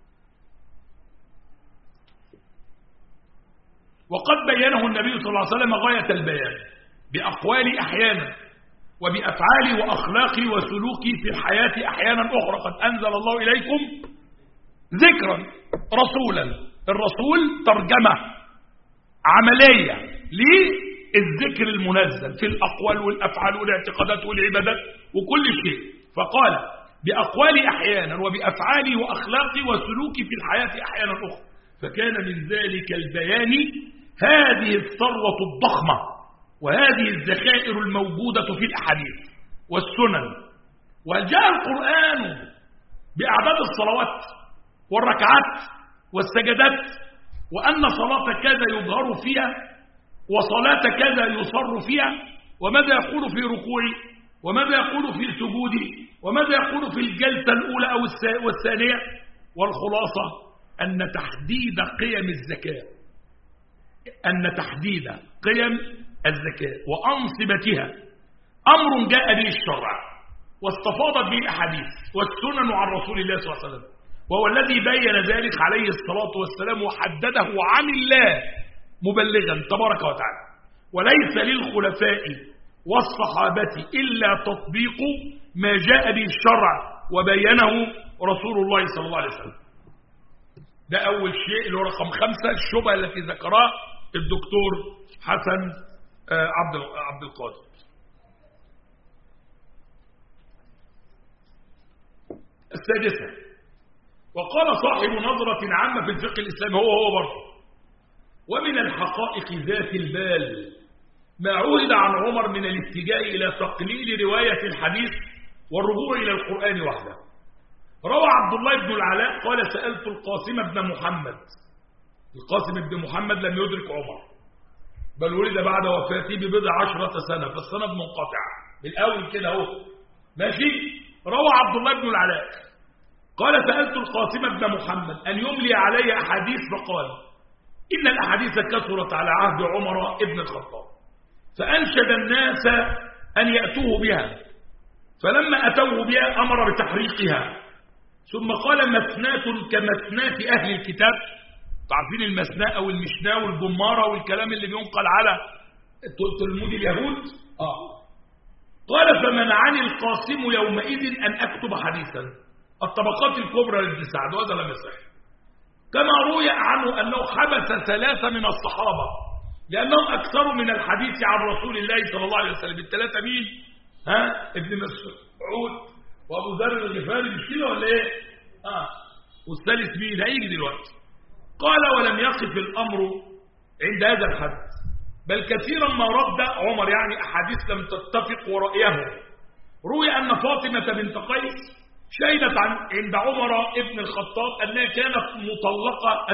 وقد بينه النبي صلى الله عليه وسلم غاية البيان بأقوال أحيانا، وبأفعال وأخلاق وسلوك في الحياة أحيانا أخرى. قد أنزل الله إليكم ذكرا رسولا، الرسول ترجمة عملية للذكر المنزل في الأقوال والأفعال والاعتقادات والعبادات وكل شيء. فقال بأقوال أحيانا وبأفعال وأخلاق وسلوك في الحياة أحيانا أخرى. فكان من ذلك البيان هذه الثروة الضخمة وهذه الذخائر الموجودة في الأحاديث والسنن. وجاء القرآن بأعداد الصلوات والركعات والسجدات، وأن صلاة كذا يظهر فيها وصلاة كذا يصر فيها، وماذا يقول في ركوعه وماذا يقول في سجوده وماذا يقول في الجلسة الأولى أو والثانية. والخلاصة أن تحديد قيم الزكاة، أن تحديد قيم الزكاة وأنصبتها أمر جاء به الشرع واستفاضت به الأحاديث والسنن عن رسول الله صلى الله عليه وسلم، وهو الذي بين ذلك عليه الصلاة والسلام وحدده عن الله مبلغا تبارك وتعالى. وليس للخلفاء والصحابة إلا تطبيق ما جاء به الشرع وبينه رسول الله صلى الله عليه وسلم. ده أول شيء اللي هو رقم 5، الشبهة التي ذكرها الدكتور حسن عبد القادر. السادسة، وقال صاحب نظرة عامة في الفقه الإسلامي هو برضه: ومن الحقائق ذات البال ما عهد عن عمر من الاتجاه إلى تقليل رواية الحديث والرجوع إلى القرآن وحده. روى عبد الله بن العلاء قال: سألت القاسم بن محمد. القاسم بن محمد لم يدرك عمر، بل ولد بعد وفاته ببضع 10 سنة، فالسند منقطع بالأول كده اهو ماشي. روى عبد الله بن العلاء قال: سألت القاسم بن محمد أن يملي علي أحاديث، فقال: إن الأحاديث كثرت على عهد عمر ابن الخطاب، فأنشد الناس أن يأتوه بها، فلما أتوه بها أمر بتحريقها، ثم قال: مسنات كمسنات أهل الكتاب. تعرفين المسناء أو المشناء والجمارة والكلام اللي بينقل على تلمود اليهود. قال: فمنعني القاسم يومئذ أن أكتب حديثا. الطبقات الكبرى لابن سعد، وهذا لم يصح. كما روي عنه أنه حبس 3 من الصحابة لأنهم أكثروا من الحديث عن رسول الله صلى الله عليه وسلم. ال3 مين؟ ابن مسعود وأبو ذر الغفاري، مش كده ولا إيه؟ والثالث مين؟ هيجي دلوقتي. قال: ولم يقف الأمر عند هذا الحد، بل كثيرا ما رد عمر، يعني أحاديث لم تتفق ورأيه. روي أن فاطمة بنت قيس شهدت عند عمر ابن الخطاب أنها كانت مطلقة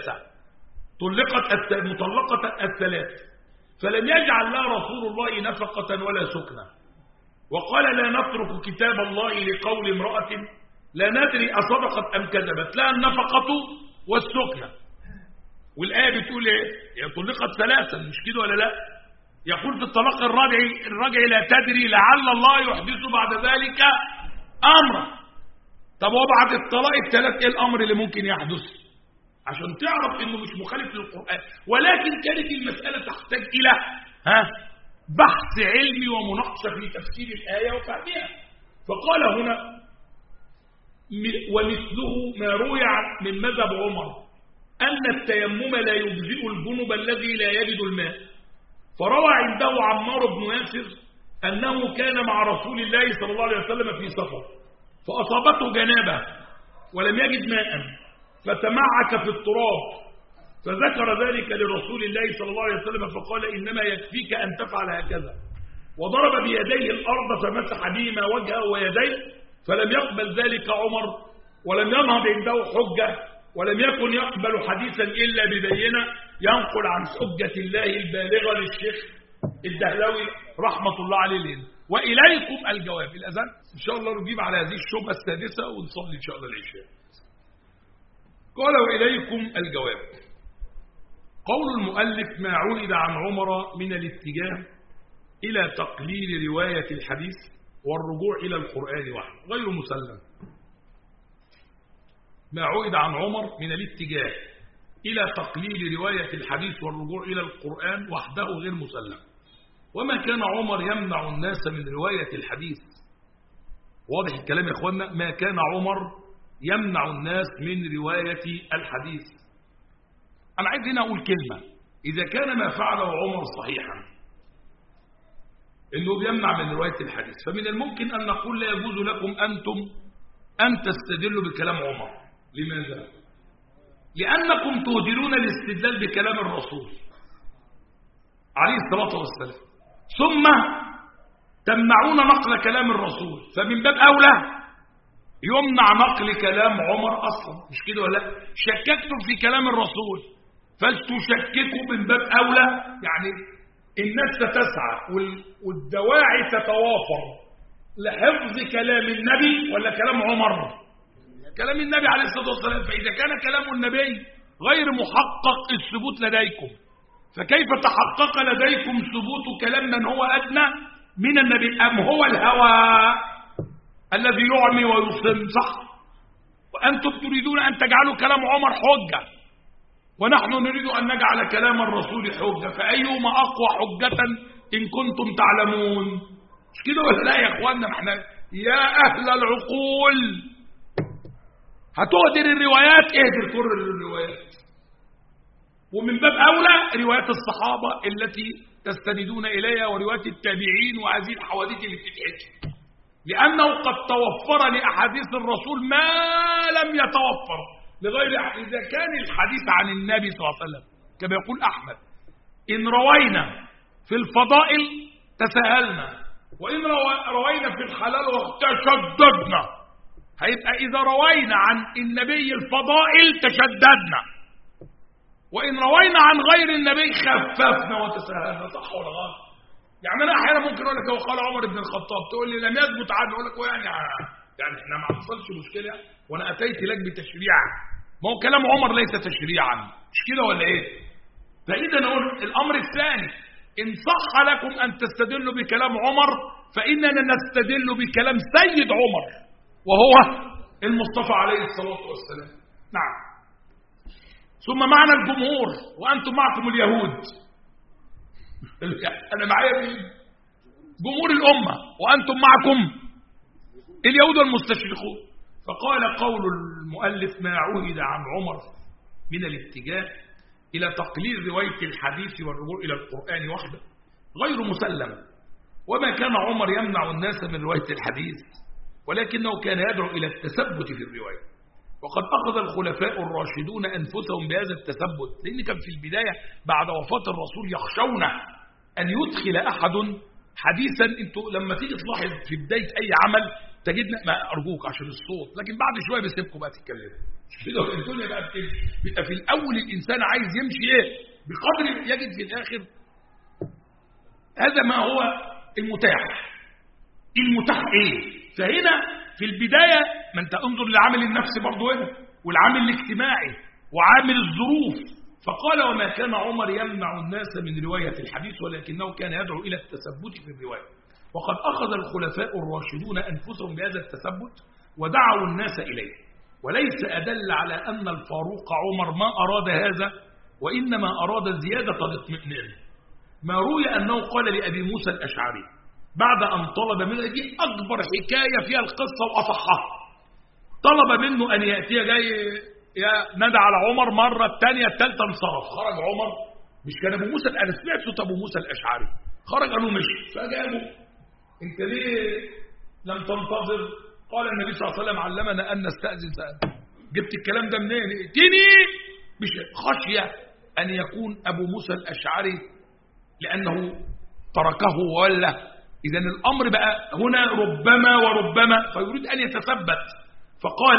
الثلاث، فلم يجعل لها رسول الله نفقة ولا سكنة، وقال: لا نترك كتاب الله لقول امرأة لا ندري أصدقت أم كذبت، لا النفقة والسكنة. والآية بتقول إيه؟ هي طلقت 3، مش كده ولا لا؟ يقول في الطلاق الرجع لا تدري لعل الله يحدث بعد ذلك أمرا. طب وبعد الطلاق ال3 ايه الأمر اللي ممكن يحدث؟ عشان تعرف انه مش مخالف للقرآن، ولكن كانت المسألة تحتاج إلى بحث علمي ومناقشة في تفسير الآية وفهمها. فقال هنا: ومثله ما روي من مذهب عمر أن التيمم لا يجزئ الجنب الذي لا يجد الماء، فروى عنده عمار بن ياسر أنه كان مع رسول الله صلى الله عليه وسلم في سفر فأصابته جنابة ولم يجد ماء فتمعك في التراب، فذكر ذلك لرسول الله صلى الله عليه وسلم فقال إنما يكفيك أن تفعل هكذا، وضرب بيديه الأرض فمسح بهما وجهه ويديه، فلم يقبل ذلك عمر ولم ينهض عنده حجة، ولم يكن يقبل حديثا إلا ببينة ينقل عن حجة الله البالغة للشيخ الدهلوي رحمة الله عليه لنا. وإليكم الجواب. الأذان إن شاء الله نجيب على هذه الشبهة السادسة ونصلي إن شاء الله العشاء. قال وإليكم الجواب. قول المؤلف ما عُهد عن عمر من الاتجاه إلى تقليل رواية الحديث والرجوع إلى القرآن وحده غير مسلم. ما عُهد عن عمر من الاتجاه إلى تقليل رواية الحديث والرجوع إلى القرآن وحده غير مسلم. وما كان عمر يمنع الناس من رواية الحديث. واضح الكلام يا إخوانا؟ ما كان عمر يمنع الناس من رواية الحديث. أنا عايز هنا أقول كلمة. إذا كان ما فعله عمر صحيحا إنه بيمنع من رواية الحديث، فمن الممكن أن نقول لا يجوز لكم أنتم أن تستدلوا بكلام عمر. لماذا؟ لأنكم تهدرون الاستدلال بكلام الرسول عليه الصلاة والسلام، ثم تمنعون نقل كلام الرسول، فمن باب أولى يمنع نقل كلام عمر أصلا، مش كده ولا؟ شككتم في كلام الرسول فلتشككوا من باب أولى. يعني الناس ستسعى والدواعي تتوافر لحفظ كلام النبي ولا كلام عمر؟ كلام النبي عليه الصلاة والسلام. فإذا كان كلام النبي غير محقق الثبوت لديكم، فكيف تحقق لديكم ثبوت كلام من هو أدنى من النبي؟ أم هو الهوى الذي يعمي ويصم؟ صح؟ وأنتم تريدون أن تجعلوا كلام عمر حجة، ونحن نريد أن نجعل كلام الرسول حجة، فأيهما أقوى حجة إن كنتم تعلمون؟ مش كده ولا لا يا إخواننا؟ احنا يا أهل العقول هتهدر الروايات، اهدر كل الروايات، ومن باب أولى روايات الصحابة التي تستندون إليها وروايات التابعين وهذه الحوادث اللي بتتحكي، لأنه قد توفر لأحاديث الرسول ما لم يتوفر لغير. إذا كان الحديث عن النبي صلى الله عليه وسلم كما يقول أحمد إن روينا في الفضائل تساهلنا، وإن روينا في الحلال تشددنا، هيبقى إذا روينا عن النبي الفضائل تشددنا، وإن روينا عن غير النبي خففنا وتساهلنا. صح ولا غلط؟ يعني أنا أحيانا ممكن أقول لك هو قال عمر بن الخطاب، تقول لي لم يثبت عنه، أقول لك يعني إحنا ما حصلش مشكلة وأنا أتيت لك بتشريع. ما هو كلام عمر ليس تشريعا، مش كده ولا إيه؟ فإذا نقول الأمر الثاني، إن صح لكم أن تستدلوا بكلام عمر فإننا نستدل بكلام سيد عمر وهو المصطفى عليه الصلاة والسلام. نعم. ثم معنى الجمهور وأنتم معكم اليهود. أنا معايا مين؟ جمهور الأمة وأنتم معكم اليهود والمستشرقون. فقال قول المؤلف ما عُهد عن عمر من الاتجاه إلى تقليل رواية الحديث والرجوع إلى القرآن وحده غير مسلم. وما كان عمر يمنع الناس من رواية الحديث، ولكنه كان يدعو إلى التثبت في الرواية، وقد أخذ الخلفاء الراشدون أنفسهم بهذا التثبت، لأن كان في البداية بعد وفاة الرسول يخشون أن يدخل أحد حديثا. أنتوا لما تيجي تلاحظ في بداية أي عمل تجدنا، ما أرجوك عشان الصوت، لكن بعد شوية بيسيبكم بقى تتكلموا. الدنيا بقى بيبقى في الأول الإنسان عايز يمشي إيه بقدر يجد في الآخر هذا ما هو المتاح. إيه؟ فهنا في البداية ما أنت انظر لعامل النفس برضو هنا والعامل الاجتماعي وعامل الظروف. فقال وما كان عمر يمنع الناس من رواية الحديث، ولكنه كان يدعو إلى التثبت في الرواية، وقد أخذ الخلفاء الراشدون أنفسهم بهذا التثبت ودعوا الناس إليه. وليس أدل على أن الفاروق عمر ما أراد هذا، وإنما أراد زيادة الاطمئنان. ما روي أنه قال لأبي موسى الأشعري بعد أن طلب منه، دي أكبر حكاية فيها القصة وأصحها، طلب منه أن يأتي جاي نادى على عمر مرة، الثانية، الثالثة، انصرف. خرج عمر، مش كان أبو موسى، أنا سمعت صوت أبو موسى الأشعري، خرج قالوا مشي، فجابوا أنت ليه لم تنتظر؟ قال النبي صلى الله عليه وسلم علمنا أن نستأذن سأل. جبت الكلام ده منين؟ ائتني مش خشية أن يكون أبو موسى الأشعري لأنه تركه ولا. إذن الأمر بقى هنا ربما وربما، فيريد أن يتثبت، فقال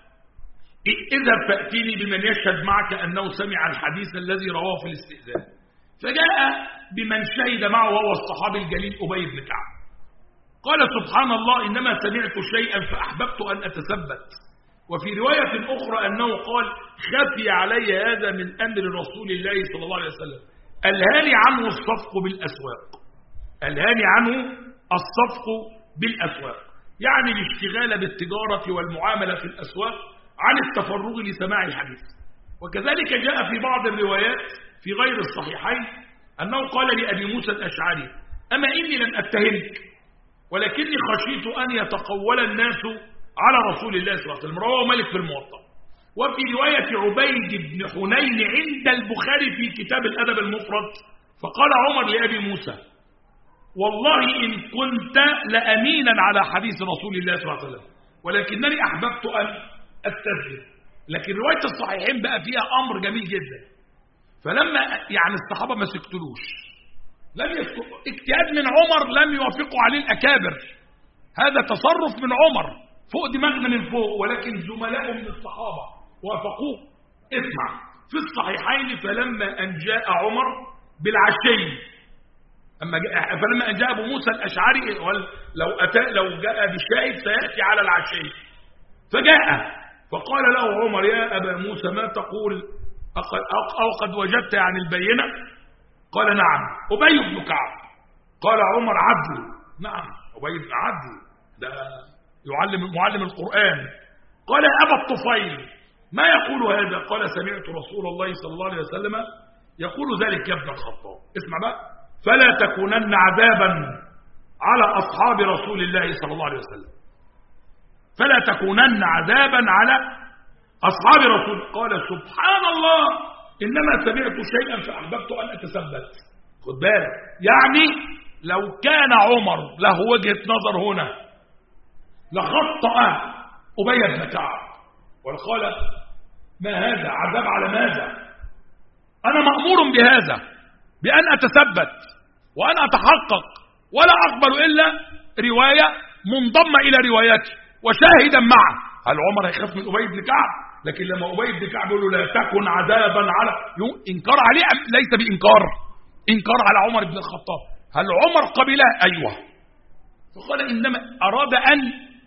اذهب فأتيني بمن يشهد معك أنه سمع الحديث الذي رواه في الاستئذان. فجاء بمن شهد معه وهو الصحابي الجليل أبي بن كعب. قال سبحان الله إنما سمعت شيئا فأحببت أن أتثبت. وفي رواية أخرى أنه قال خفي علي هذا من أمر رسول الله صلى الله عليه وسلم ألهاني عنه الصفق بالأسواق. ألهاني عنه الصفق بالأسواق يعني الاشتغال بالتجارة والمعاملة في الأسواق عن التفرغ لسماع الحديث. وكذلك جاء في بعض الروايات في غير الصحيحين أنه قال لأبي موسى الأشعري أما إني لن أتهمك ولكني خشيت أن يتقول الناس على رسول الله صلى الله عليه وسلم. رواه مالك في الموطأ. وفي رواية عبيد بن حنين عند البخاري في كتاب الأدب المفرد فقال عمر لأبي موسى والله إن كنت لأمينا على حديث رسول الله صلى الله عليه وسلم ولكنني أحببت أن أستثبت. لكن رواية الصحيحين بقى فيها أمر جميل جدا. فلما يعني الصحابة ما سكتلوش، لم يسكتوا، اجتهاد من عمر لم يوافقوا عليه الأكابر، هذا تصرف من عمر فوق دماغنا من فوق، ولكن زملائه من الصحابة وافقوه. اسمع في الصحيحين فلما أن جاء عمر بالعشي فلما أن جاء أبو موسى الأشعري لو جاء بشاهد سيأتي على العشي فجاء فقال له عمر يا أبا موسى ما تقول أو قد وجدت عن البينة؟ قال نعم. أبي بن كعب قال عمر عدل. نعم أبي بن عدل ده معلم القرآن. قال يا أبا الطفيل ما يقول هذا؟ قال سمعت رسول الله صلى الله عليه وسلم يقول ذلك يا ابن الخطاب. اسمع بقى فلا تكونن عذابا على أصحاب رسول الله صلى الله عليه وسلم. فلا تكونن عذابا على أصحاب رسول. قال سبحان الله إنما سمعت شيئا فأحببت أن أتثبت. خد بالك يعني لو كان عمر له وجهة نظر هنا لخطأ أبي بن كعب وقال ما هذا عذاب على ماذا؟ أنا مأمور بهذا بأن أتثبت وأن أتحقق ولا أقبل إلا رواية منضمة إلى روايتي وشاهدا معه. هل عمر هيخاف من أبي بن كعب؟ لكن لما أبي بن كعب يقول له لا تكن عذابا على إنكار عليه ليس بإنكار، إنكار على عمر بن الخطاب. هل عمر قبلها؟ أيوه. فقال إنما أراد أن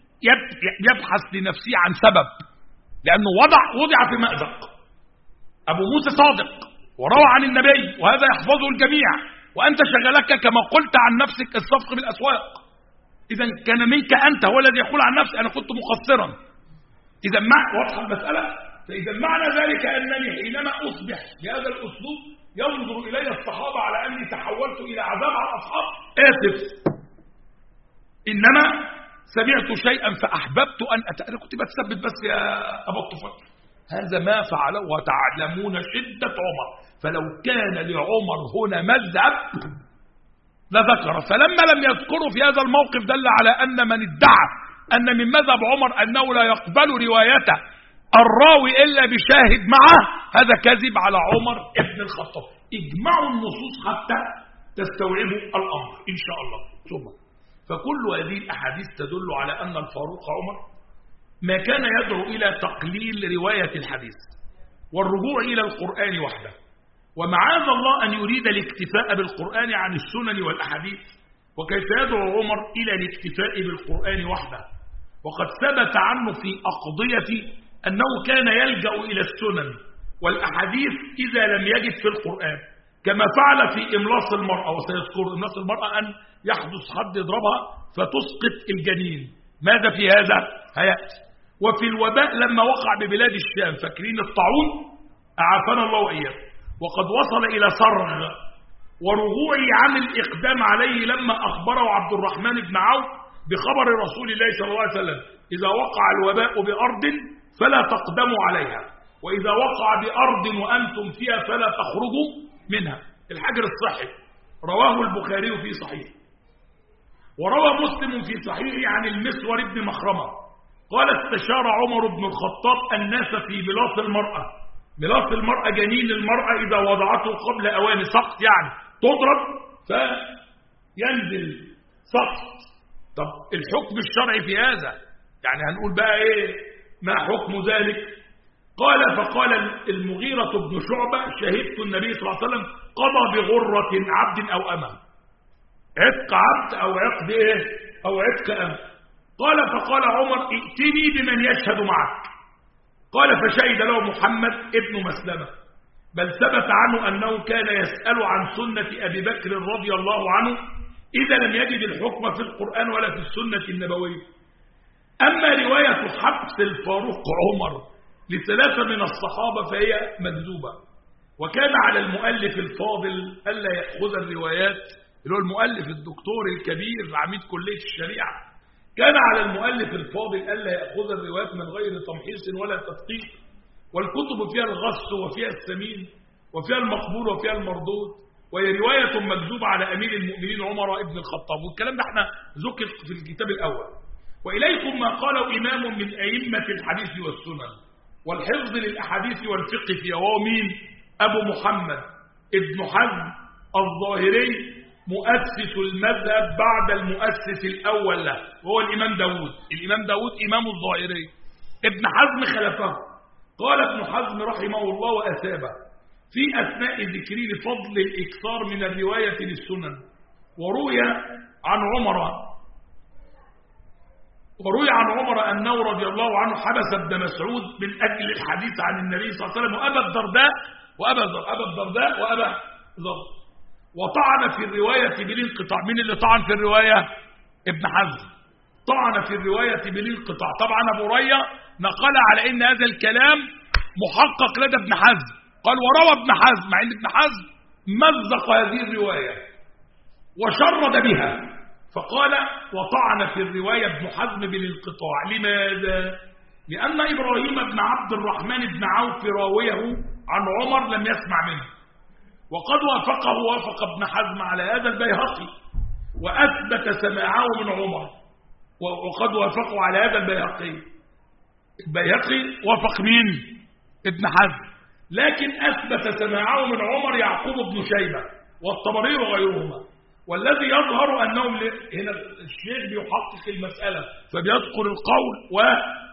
يبحث لنفسه عن سبب لأنه وضع في مأزق. أبو موسى صادق وروى عن النبي وهذا يحفظه الجميع وأنت شغلك كما قلت عن نفسك الصفق بالأسواق. إذا كان منك أنت هو الذي يقول عن نفسي أنا كنت مقصرا. إذا واضحة المسألة. فإذا معنى ذلك أنني حينما أصبح بهذا الأسلوب ينظر إلي الصحابة على أني تحولت إلى عذاب على الأصحاب. آسف إنما سمعت شيئا فأحببت أن أنا كنت بتثبت بس يا أبا الطفيل. هذا ما فعله وتعلمون شدة عمر. فلو كان لعمر هنا مذهب لذكر. فلما لم يذكره في هذا الموقف دل على أن من ادعى أن من مذهب عمر أنه لا يقبل روايته الراوي إلا بشاهد معه هذا كذب على عمر ابن الخطاب. اجمعوا النصوص حتى تستوعبوا الأمر إن شاء الله. ثم فكل هذه الأحاديث تدل على أن الفاروق عمر ما كان يدعو إلى تقليل رواية الحديث والرجوع إلى القرآن وحده. ومعاذ الله أن يريد الاكتفاء بالقرآن عن السنن والأحاديث. وكيف يدعو عمر إلى الاكتفاء بالقرآن وحده وقد ثبت عنه في أقضية أنه كان يلجأ إلى السنن والأحاديث إذا لم يجد في القرآن كما فعل في إملاص المرأة. وسيذكر إملاص المرأة أن يحدث حد يضربها فتسقط الجنين. ماذا في هذا؟ هيأتي. وفي الوباء لما وقع ببلاد الشام فاكرين الطاعون أعافانا الله وإياه وقد وصل إلى صرغ ورجوعي عن الإقدام عليه لما أخبره عبد الرحمن بن عوف بخبر رسول الله صلى الله عليه وسلم إذا وقع الوباء بأرض فلا تقدموا عليها وإذا وقع بأرض وأنتم فيها فلا تخرجوا منها. الحجر الصحي رواه البخاري في صحيح، وروى مسلم في صحيحه عن المسور بن مخرمة قال استشار عمر بن الخطاب الناس في بلاط المرأة. بلاط المرأة جنين المرأة إذا وضعته قبل أوان سقط، يعني تضرب فينزل سقط. طب الحكم الشرعي في هذا، يعني هنقول بقى ايه ما حكم ذلك؟ قال فقال المغيرة بن شعبة شهدت النبي صلى الله عليه وسلم قضى بغرة عبد أو أمة، عتق عبد أو عقد ايه أو عتق أمة. قال فقال عمر ائتني بمن يشهد معك. قال فشهد له محمد ابن مسلمة، بل ثبت عنه أنه كان يسأل عن سنة أبي بكر رضي الله عنه إذا لم يجد الحكم في القرآن ولا في السنة النبوية. أما رواية حبس الفاروق عمر لثلاثة من الصحابة فهي مكذوبة، وكان على المؤلف الفاضل ألا يأخذ الروايات، اللي هو المؤلف الدكتور الكبير عميد كلية الشريعة، كان على المؤلف الفاضل ألا يأخذ الروايات من غير تمحيص ولا تدقيق، والكتب فيها الغص وفيها السمين وفيها المقبول وفيها المردود، وهي رواية مكذوبة على أمير المؤمنين عمر بن الخطاب. والكلام ده احنا ذكر في الكتاب الأول. وإليكم ما قاله إمام من أئمة الحديث والسنن والحفظ للأحاديث والفقه فيها، وهو مين؟ أبو محمد ابن حزم الظاهري مؤسس المذهب بعد المؤسس الأول له، وهو الإمام داود. الإمام داود إمام الظاهري، ابن حزم خلفه. قال ابن حزم رحمه الله وأثابه في أثناء ذكره لفضل الإكثار من الرواية للسنن، وروي عن عمر أنه رضي الله عنه حبس ابن مسعود من أجل الحديث عن النبي صلى الله عليه وسلم وأبا الدرداء وأبا ذر، وطعن في الرواية بالانقطاع. من اللي طعن في الرواية؟ ابن حزم طعن في الرواية بالانقطاع. طبعا أبو ريا نقل على إن هذا الكلام محقق لدى ابن حزم، قال وروى ابن حزم، مع إن ابن حزم مزق هذه الرواية وشرد بها، فقال وطعن في الرواية ابن حزم بالانقطاع. لماذا؟ لأن إبراهيم بن عبد الرحمن بن عوف راويه عن عمر لم يسمع منه، وقد وافق ابن حزم على هذا البيهقي وأثبت سماعه من عمر، وقد وافقوا على هذا البيهقي وافق مين؟ ابن حزم، لكن أثبت سماعه من عمر يعقوب بن شيبة والطبري وغيرهما. والذي يظهر أنهم هنا الشيخ بيحقق المسألة فبيذكر القول وعكسه،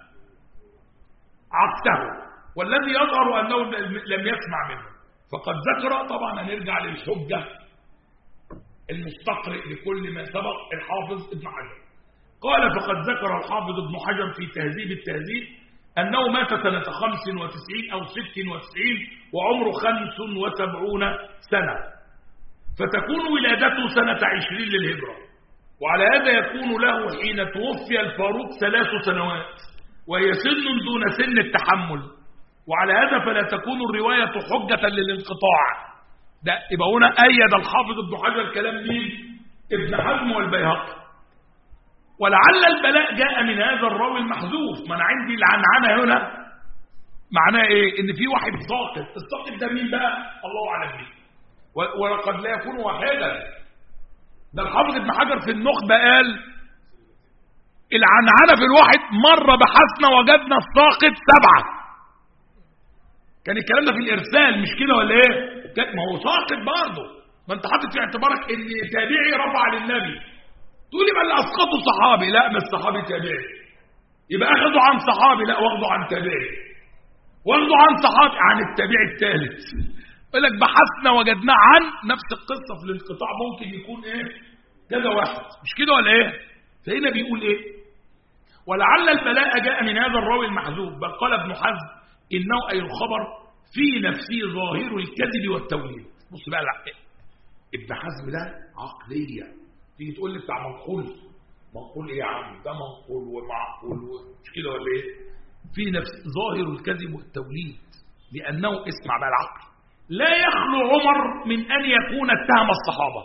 والذي يظهر أنه لم يسمع منه. فقد ذكر، طبعا هنرجع للحجة المستقرئ لكل ما سبق الحافظ ابن حجر. قال فقد ذكر الحافظ ابن حجر في تهذيب التهذيب أنه مات سنة 95 أو 96 وعمره 75 سنة، فتكون ولادته سنة 20 للهجرة، وعلى هذا يكون له حين توفي الفاروق 3 سنوات، وهي سن دون سن التحمل، وعلى هذا فلا تكون الرواية حجة للانقطاع. ده يبقى هنا أيد الحافظ ابن حجر كلام مين؟ ابن حزم والبيهقي. ولعل البلاء جاء من هذا الراوي المحذوف. ما أنا عندي العنعنة هنا معناه إيه؟ إن في واحد ساقط. الساقط ده مين بقى؟ الله أعلم به، وقد لا يكون واحدا. ده الحافظ ابن حجر في النخبة قال العنعنة في الواحد مرة بحثنا وجدنا الساقط 7. كان الكلام ده في الإرسال مش كده ولا إيه؟ ما هو ساقط برضه، ما أنت حاطط في اعتبارك إن تابعي رفع للنبي، تقول لي ما اللي أسقطه صحابي، لا مش صحابي تابعي، يبقى أخذوا عن صحابي، لا واخدوا عن تابعي، واخدوا عن صحابي عن التابعي الثالث. يقول لك بحثنا وجدنا عن نفس القصة في الانقطاع ممكن يكون إيه؟ كذا واحد، مش كده ولا إيه؟ فهنا بيقول إيه؟ ولعل البلاء جاء من هذا الراوي المحذوف، بل قال ابن حزم إنه أي الخبر في نفسه ظاهر الكذب والتوليد. بص بقى ابن حزم ده عقلية. تيجي تقول لي بتاع منقول ايه يا عم؟ ده منقول ومعقول مش كده ولا ايه؟ في نفس ظاهر الكذب والتوليد، لأنه اسمع بقى العقل لا يخلو عمر من أن يكون اتهم الصحابة.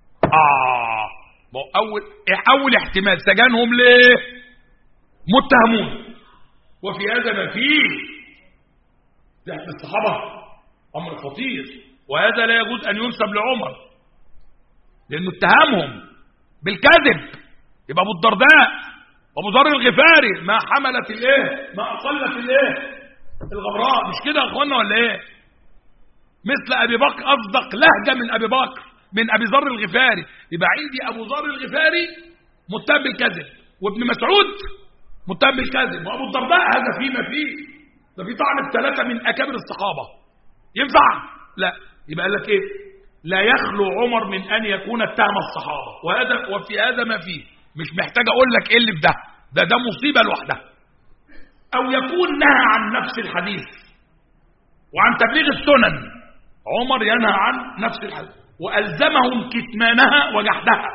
أول احتمال سجنهم ليه؟ متهمون، وفي هذا ما فيه تحت الصحابة أمر خطير، وهذا لا يجوز أن ينسب لعمر لأنه اتهمهم بالكذب. يبقى أبو الدرداء وأبو ذر الغفاري ما حملت الإيه، ما أقلت الإيه الغبراء، مش كده يا أخوانا ولا إيه؟ مثل أبي بكر أصدق لهجة من أبي بكر من أبي ذر الغفاري. يبقى عندي أبو ذر الغفاري متهم بالكذب، وابن مسعود متهم بالكذب، وأبو الدرداء هذا فيما فيه، ده في طعن الثلاثة من أكابر الصحابة. ينفع؟ لا. يبقى قال لك إيه؟ لا يخلو عمر من أن يكون اتهم الصحابة، وفي هذا ما فيه، مش محتاج أقول لك إيه اللي في ده مصيبة لوحدها. أو يكون نهى عن نفس الحديث وعن تبليغ السنن. عمر ينهى عن نفس الحديث وألزمهم كتمانها وجحدها،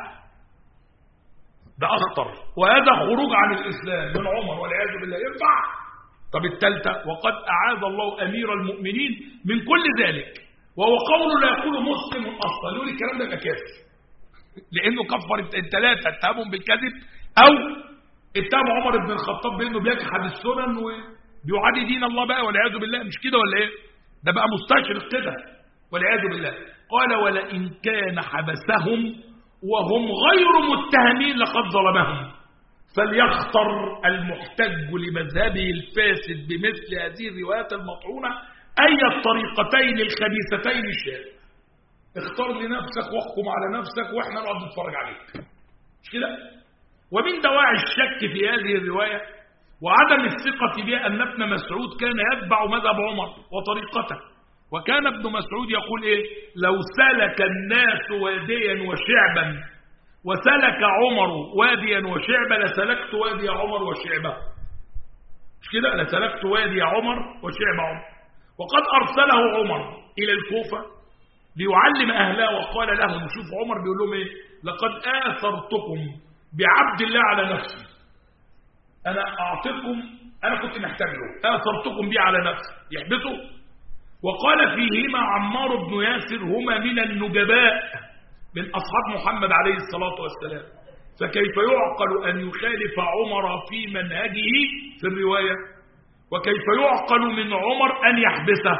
ده أخطر، وهذا خروج عن الإسلام من عمر والعياذ بالله. ينفع؟ طب الثالثة، وقد أعاذ الله أمير المؤمنين من كل ذلك، وهو قول لا يقول مسلم أصلا. يقول الكلام ده كافر، لأنه كفر الثلاثة، اتهمهم بالكذب أو اتهم عمر بن الخطاب بأنه بيجحد السنن وبيعادي دين الله بقى والعياذ بالله. مش كده ولا إيه؟ ده بقى مستشرق كده والعياذ بالله. قال ولئن كان حبسهم وهم غير متهمين لقد ظلمهم، فليختر المحتج لمذهبه الفاسد بمثل هذه الروايات المطعونة أي الطريقتين الخبيثتين شاء. اختار لنفسك واحكم على نفسك واحنا نقعد نتفرج عليك. مش كده؟ ومن دواعي الشك في هذه الرواية وعدم الثقة بها أن ابن مسعود كان يتبع مذهب عمر وطريقته. وكان ابن مسعود يقول إيه؟ لو سلك الناس واديا وشعبا وسلك عمر واديا وشعبا لسلكت وادي عمر وشعبه. مش كده؟ لسلكت وادي عمر وشعب عمر. وقد أرسله عمر إلى الكوفة ليعلم أهلها وقال لهم، شوف عمر بيقول لهم إيه؟ لقد آثرتكم بعبد الله على نفسي، أنا أعطيكم، أنا كنت محتاج له، آثرتكم بي على نفسي، يحبسوا. وقال فيهما عمار بن ياسر هما من النجباء من أصحاب محمد عليه الصلاة والسلام، فكيف يعقل أن يخالف عمر في منهجه في الرواية؟ وكيف يعقل من عمر أن يحبسه؟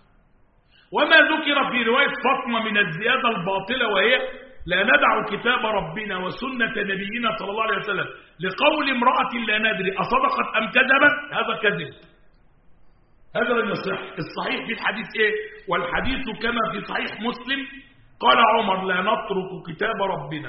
وما ذكر في رواية فاطمة من الزيادة الباطلة، وهي لا ندع كتاب ربنا وسنة نبينا صلى الله عليه وسلم لقول امرأة لا ندري أصدقت أم كذبت، هذا كذب، هذا لم يصح. الصحيح في الحديث إيه؟ والحديث كما في صحيح مسلم قال عمر لا نترك كتاب ربنا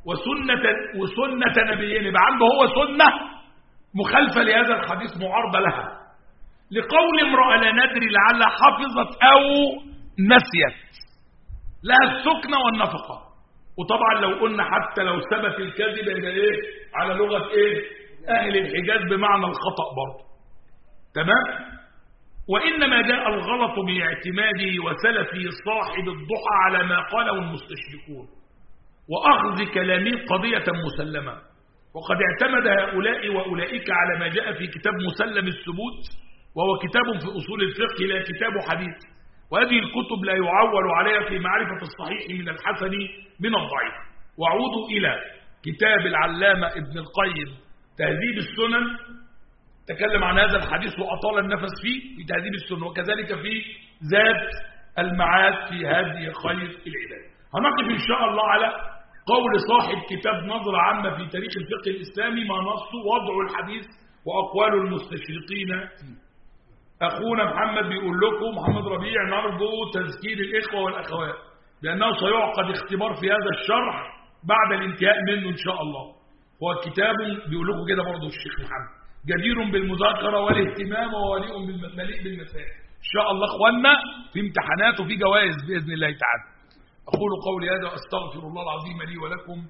وسنة نبينا، يبقى عنده هو سنة مخالفة لهذا الحديث معارضة لها، لقول امرأة لا ندري لعل حفظت أو نسيت، لها السكنة والنفقة. وطبعا لو قلنا حتى لو ثبت الكذب يبقى إيه؟ على لغة إيه؟ أهل الحجاز بمعنى الخطأ برضه. تمام؟ وإنما جاء الغلط باعتماده وسلفه صاحب الضحى على ما قاله المستشركون وأخذ كلامه قضية مسلمة، وقد اعتمد هؤلاء وأولئك على ما جاء في كتاب مسلم الثبوت، وهو كتاب في أصول الفقه لا كتاب حديث، وهذه الكتب لا يعول عليها في معرفة الصحيح من الحسن من الضعيف. وعودوا إلى كتاب العلامة ابن القيم تهذيب السنن، تكلم عن هذا الحديث وأطال النفس فيه في تهذيب السنن، وكذلك في زاد المعاد في هدي خير العباد. هنقف إن شاء الله على قول صاحب كتاب نظرة عامة في تاريخ الفقه الإسلامي ما نص وضع الحديث وأقوال المستشرقين فيه. أخونا محمد بيقول لكم، محمد ربيع، نرجو تذكير الإخوة والأخوات لأنه سيعقد اختبار في هذا الشرح بعد الانتهاء منه إن شاء الله. هو كتاب بيقول لكم كده برضه الشيخ محمد جدير بالمذاكرة والاهتمام ومليء بالمسائل. إن شاء الله أخوانا في امتحانات وفي جوائز بإذن الله تعالى. أقول قولي هذا وأستغفر الله العظيم لي ولكم.